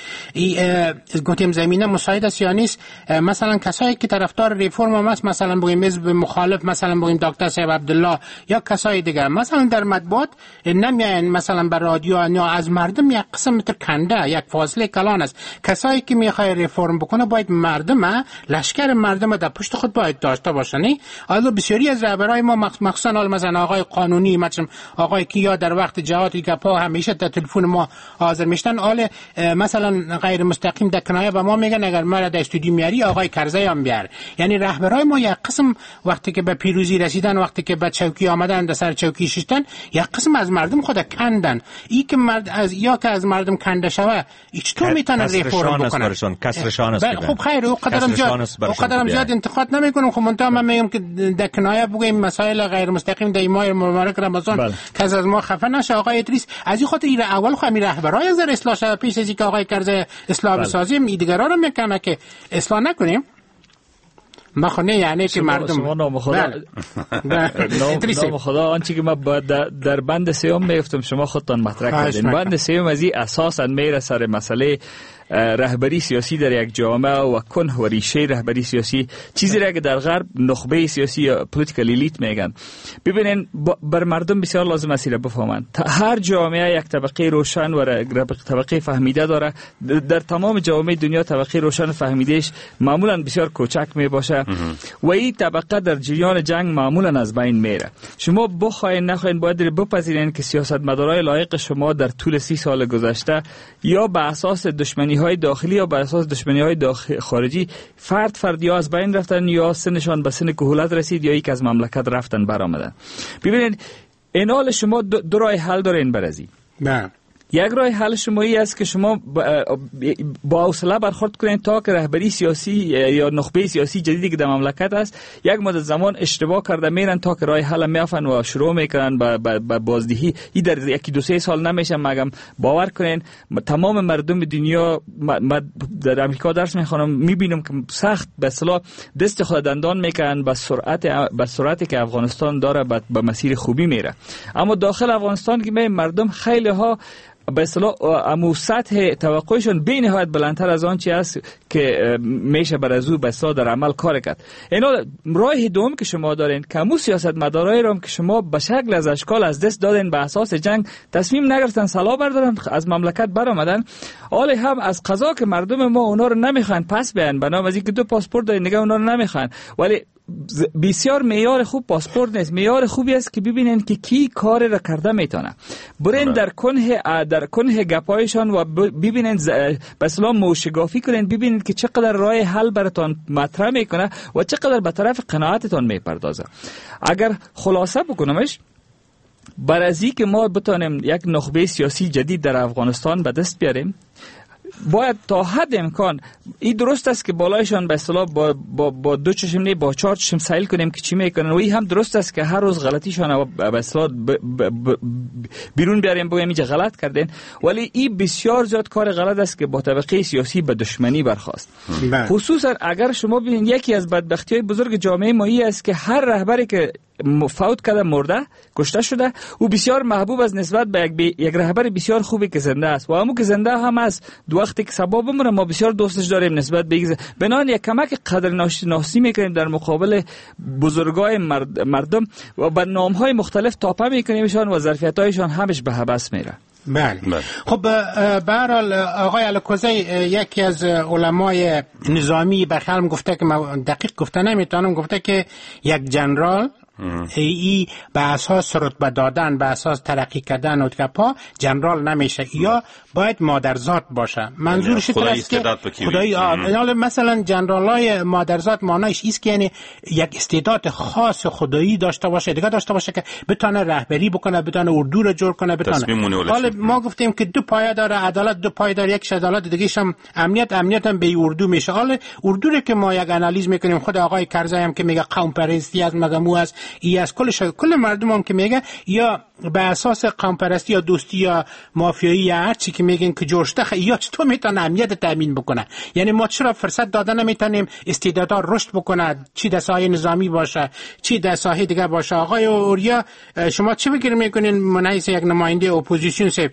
گفتیم زمینه مساعد است یا نیست. مثلا کسایی که طرفدار ریفرم است، مثلا بگیم حزب مخالف، مثلا بگیم دکتر صاحب عبدالله یا کسای دیگر، مثلا در مطبوعات نمیاین مثلا بر رادیو یا از مردم یک قسم متر کنده یک فاصله کلان است. کسایی که میخوای ریفرم بکنه باید مردم لشکر مردم در پشت خود باید داشته باشن. حالا بسیاری از رهبرای ما مخصوصا حال مثلا آقای قانونی، مثلا آقای کیا در وقت جهاد گپا همیشه در تلفن ما حاضر میشتن. حال مثلا غیر مستقیم در کنایه به ما میگن اگر ما در استودیو میاری آقای کرزی هم بیار. یعنی رهبرای ما یک قسم وقتی که به پیروزی رسیدن، وقتی که به چوکی آمدن، در سر چوکی شیشتن، یک قسم از مردم خود کندن. ای که مرد از یا که از مردم کنده شوه چطور میتونه ریفورم بکنه؟ کسرشان است. خب خیر او قدرم زیاد او قدرم زیاد انتقاد نمیکنم. خب منتها من میگم که در کنایه بگیم مسائل غیر مستقیم در ماه مبارک رمضان کس از ما خفه نشه. آقای ادریس از این خاطر ایره اول خو امیر رهبرای از اصلاح شده پیش از اینکه آقای کرزی اصلاح بسازی دیگران رو میکنه که اصلاح نکنیم. مخونه یعنی که مردم شما نام خدا نام خدا آنچه که ما در بند سیوم میفتم شما خودتان مطرح کردین. بند سیوم از این اساسا میره سر مسئله رهبری سیاسی در یک جامعه و کنه و ریشه رهبری سیاسی، چیزی را که در غرب نخبه سیاسی یا پولیتیکال الیت میگن. ببینین بر مردم بسیار لازم است را بفهمند هر جامعه یک طبقه روشن و طبقه فهمیده داره. در تمام جوامع دنیا طبقه روشن فهمیدهش معمولا بسیار کوچک می باشه و این طبقه در جریان جنگ معمولا از بین میره. شما بخواین نخواین باید بپذیرین که سیاستمدارای لایق شما در طول سی سال گذشته یا به اساس دشمنی های داخلی یا بر اساس دشمنی های داخل خارجی فرد فرد یا از بین رفتن یا سنشان به سن کهولت رسید یا یک از مملکت رفتن برآمدن. ببینید اینال شما دو, دو راه حل دارین برازی. نه یک راه حل شمایی است که شما با حوصله برخورد کنید تا که رهبری سیاسی یا نخبه سیاسی جدیدی که در مملکت است یک مدت زمان اشتباه کرده میرن تا که راه حل میافن و شروع میکنن به بازدهی. این در یکی دو سه سال نمیشه. مگم باور کنین تمام مردم دنیا، ما در امریکا درس میخوانم میبینم که سخت به اصطلاح دست خود دندان میکنن به سرعت به سرعتی که افغانستان داره به مسیر خوبی میره. اما داخل افغانستان که مردم خیلی ها به اصطلاح امو سطح توقعشون بی نهایت بلندتر از آن چی است که میشه بر از او به اصطلاح در عمل کار کرد. اینا راه دوم که شما دارین که امو سیاست مدارای رو که شما به شکل از اشکال از دست دادین به اساس جنگ تصمیم نگرفتن سلا بردارن از مملکت برآمدن. حالا هم از قضا که مردم ما اونا رو نمیخوان پس بیان بنابر از اینکه دو پاسپورت دارین نگه اونا رو نمیخوان. ولی بسیار معیار خوب پاسپورت نیست. معیار خوبی است که ببینن که کی کار را کرده میتونه. برین در کنه در کنه گپایشان و ببینن به اصطلاح موشگافی کنین، ببینن که چقدر راه حل براتون مطرح میکنه و چقدر به طرف قناعتتون میپردازه. اگر خلاصه بکنمش بر از این که ما بتونیم یک نخبه سیاسی جدید در افغانستان به دست بیاریم باید تا حد امکان این درست است که بالایشان به اصطلاح با, با, با دو چشم نه با چهار چشم سیل کنیم که چی میکنن و این هم درست است که هر روز غلطیشان به اصطلاح بیرون بیاریم بگیم اینجا غلط کردین. ولی این بسیار زیاد کار غلط است که با طبقه سیاسی به دشمنی برخاست. خصوصا اگر شما ببینید یکی از بدبختی‌های بزرگ جامعه ما این است که هر رهبری که فوت کرده مرده کشته شده او بسیار محبوب از نسبت به یک, یک رهبر بسیار خوبی که زنده است و همون که زنده هم است دو وقتی که سبب بمونه ما بسیار دوستش داریم نسبت به بنان یک کمک قدرشناسی میکنیم در مقابل بزرگای مرد، مردم و به نامهای مختلف تاپه میکنیمشان و ظرفیتایشان همش به هبس میره. بله. خب به هر حال آقای الکوزی یکی از علمای نظامی برخلاف گفته که من دقیق گفته نمیتونم، گفته که یک جنرال ای به اساس رتبه دادن به اساس ترقی کردن و پا جنرال نمیشه یا باید مادرزاد باشه. منظورش این است که خدایی آه مثلا جنرالای مادرزاد معنیش است که یعنی یک استعداد خاص خدایی داشته باشه، دیگه داشته باشه که بتونه رهبری بکنه، بتونه اردو رو جور کنه، بتونه. حالا ما گفتیم که دو پایه داره عدالت، دو پایه داره، یکش عدالت دیگه‌ش هم امنیت، امنیت هم به اردو میشه. حالا اردو رو که ما یک آنالیز میکنیم خود آقای کرزی هم که میگه قوم پرستی از مگمو است ای از کلش کل مردم هم که میگه یا به اساس قوم پرستی یا دوستی یا مافیایی یا هر چی که میگن که جوشته خ... یا چطور میتونه امنیت تامین بکنه. یعنی ما چرا فرصت دادن نمیتونیم استعدادها رشد بکنه، چی در ساحه نظامی باشه چی در ساحه دیگه باشه. آقای اوریا شما چی فکر میکنین من حیث یک نماینده اپوزیسیون سه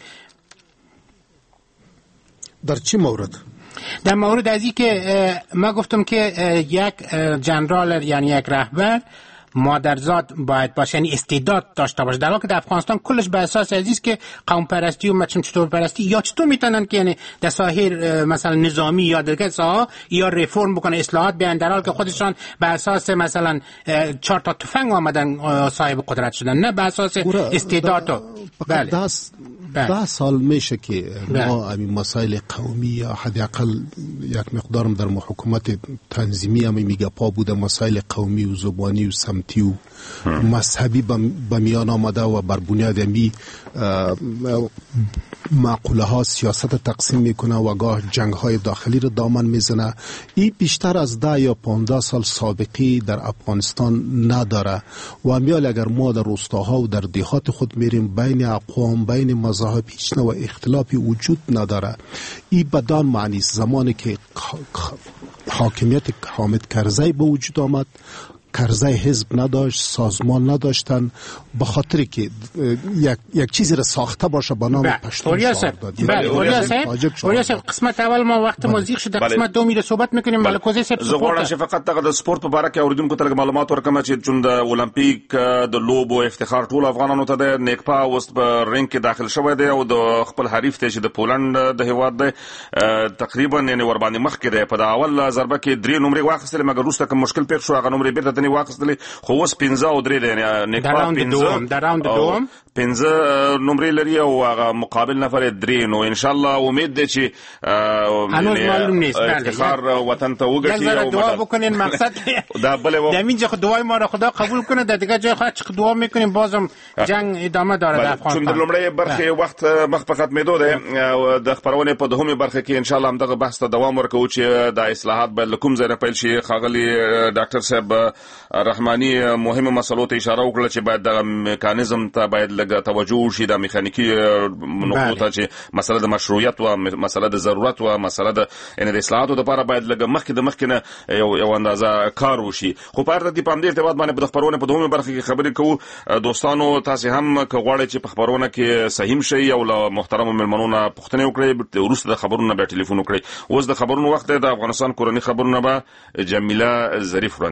در چی مورد؟ در مورد از این که ما گفتم که یک جنرال یعنی یک رهبر مادرزاد باید باشه، یعنی استعداد داشته باشه، در حالی که در افغانستان کلش به اساس عزیز که قوم پرستی و مچم چطور پرستی یا چطور میتونن که یعنی در ساحه مثلا نظامی یا دیگه ساحه یا ریفورم بکنه، اصلاحات بیان، در حالی که خودشان به اساس مثلا چهار تا تفنگ آمدن صاحب قدرت شدن، نه به اساس استعداد. بله ده سال میشه که ما همین مسائل قومی یا حداقل یک مقدارم در حکومت تنظیمی هم میگه پا بوده، مسائل قومی و زبانی و سمتی و مذهبی به میان آمده و بر بنیاد می معقوله ها سیاست تقسیم میکنه و گاه جنگ های داخلی رو دامن میزنه. این بیشتر از ده یا پانزده سال سابقی در افغانستان نداره و امیال اگر ما در روستاها و در دیهات خود میریم بین اقوام بین مذاهب هیچ نوع اختلافی وجود نداره. این بدان معنی است زمانی که حاکمیت حامد کرزی به وجود آمد، کرزی حزب نداشت، سازمان نداشتن، به خاطر که یک یک چیزی را ساخته باشه به نام پشتون شعار داد. بله اولیا صاحب، اولیا صاحب قسمت اول ما وقت ما زیغ شد، قسمت دوم میره صحبت میکنیم. ملکوزی صاحب زغوړه چې فقط دغه سپورت په اړه کې اوریدونکو ته معلومات ورکوم چې چون د اولمپیک د لوبو افتخار ټول افغانانو ته د نیکپا اوس په رینګ کې داخل شوی دی او د خپل حریف ته چې د پولند د هیواد دی تقریبا یعنی ور باندې مخ کې دی. په اول ضربه کې درې نمرې واخیستل مګر وروسته کوم مشکل پیښ شو، هغه نمرې بیرته تنې واخیستل خو اوس پنځه او درې دی نیکپا پنځه در راوند دوم پنځه نمرې لري او هغه مقابل نفر درې. نو ان شاء الله امید دی چې هنوز معلوم نیست افتخار وطن ته وګټي او دعا بکنین. مقصد دا بله همینجا خود دعای ما را خدا قبول کنه، در دیگه جای خود چه دعا میکنیم بازم جنگ ادامه داره در افغانستان. چون در لومړی برخه وخت مخ په ختمېدو دی د خبرونه په دوهمه برخه کې ان شاء الله هم دغه بحث ته دوام ورکوو چې د اصلاحات باید کوم ځای نه پیل شي. خاغلی ډاکټر صاحب رحمانی مهمه مسلو ته اشاره وکړه چې باید د میکانیزم ته باید لږ توجه وشي، د میخانیکي نقطو ته چې مسله د مشروعیت او مسله د ضرورت او مسله د ان د اصلاحاتو لپاره باید لږ مخکې د مخکې نه یو یو اندازه کار وشي. خو په اړه د پام دې ارتباط باندې په خبرونه په دومره برخه کې خبرې کوو. دوستانو تاسو هم که غواړئ چې په خبرونه کې صحیح شي او له محترم ملمنونو پوښتنه وکړئ، وروسته د خبرونو به ټلیفون وکړئ. اوس د خبرونو وخت د افغانستان کورنی خبرونه به جمیله ظریف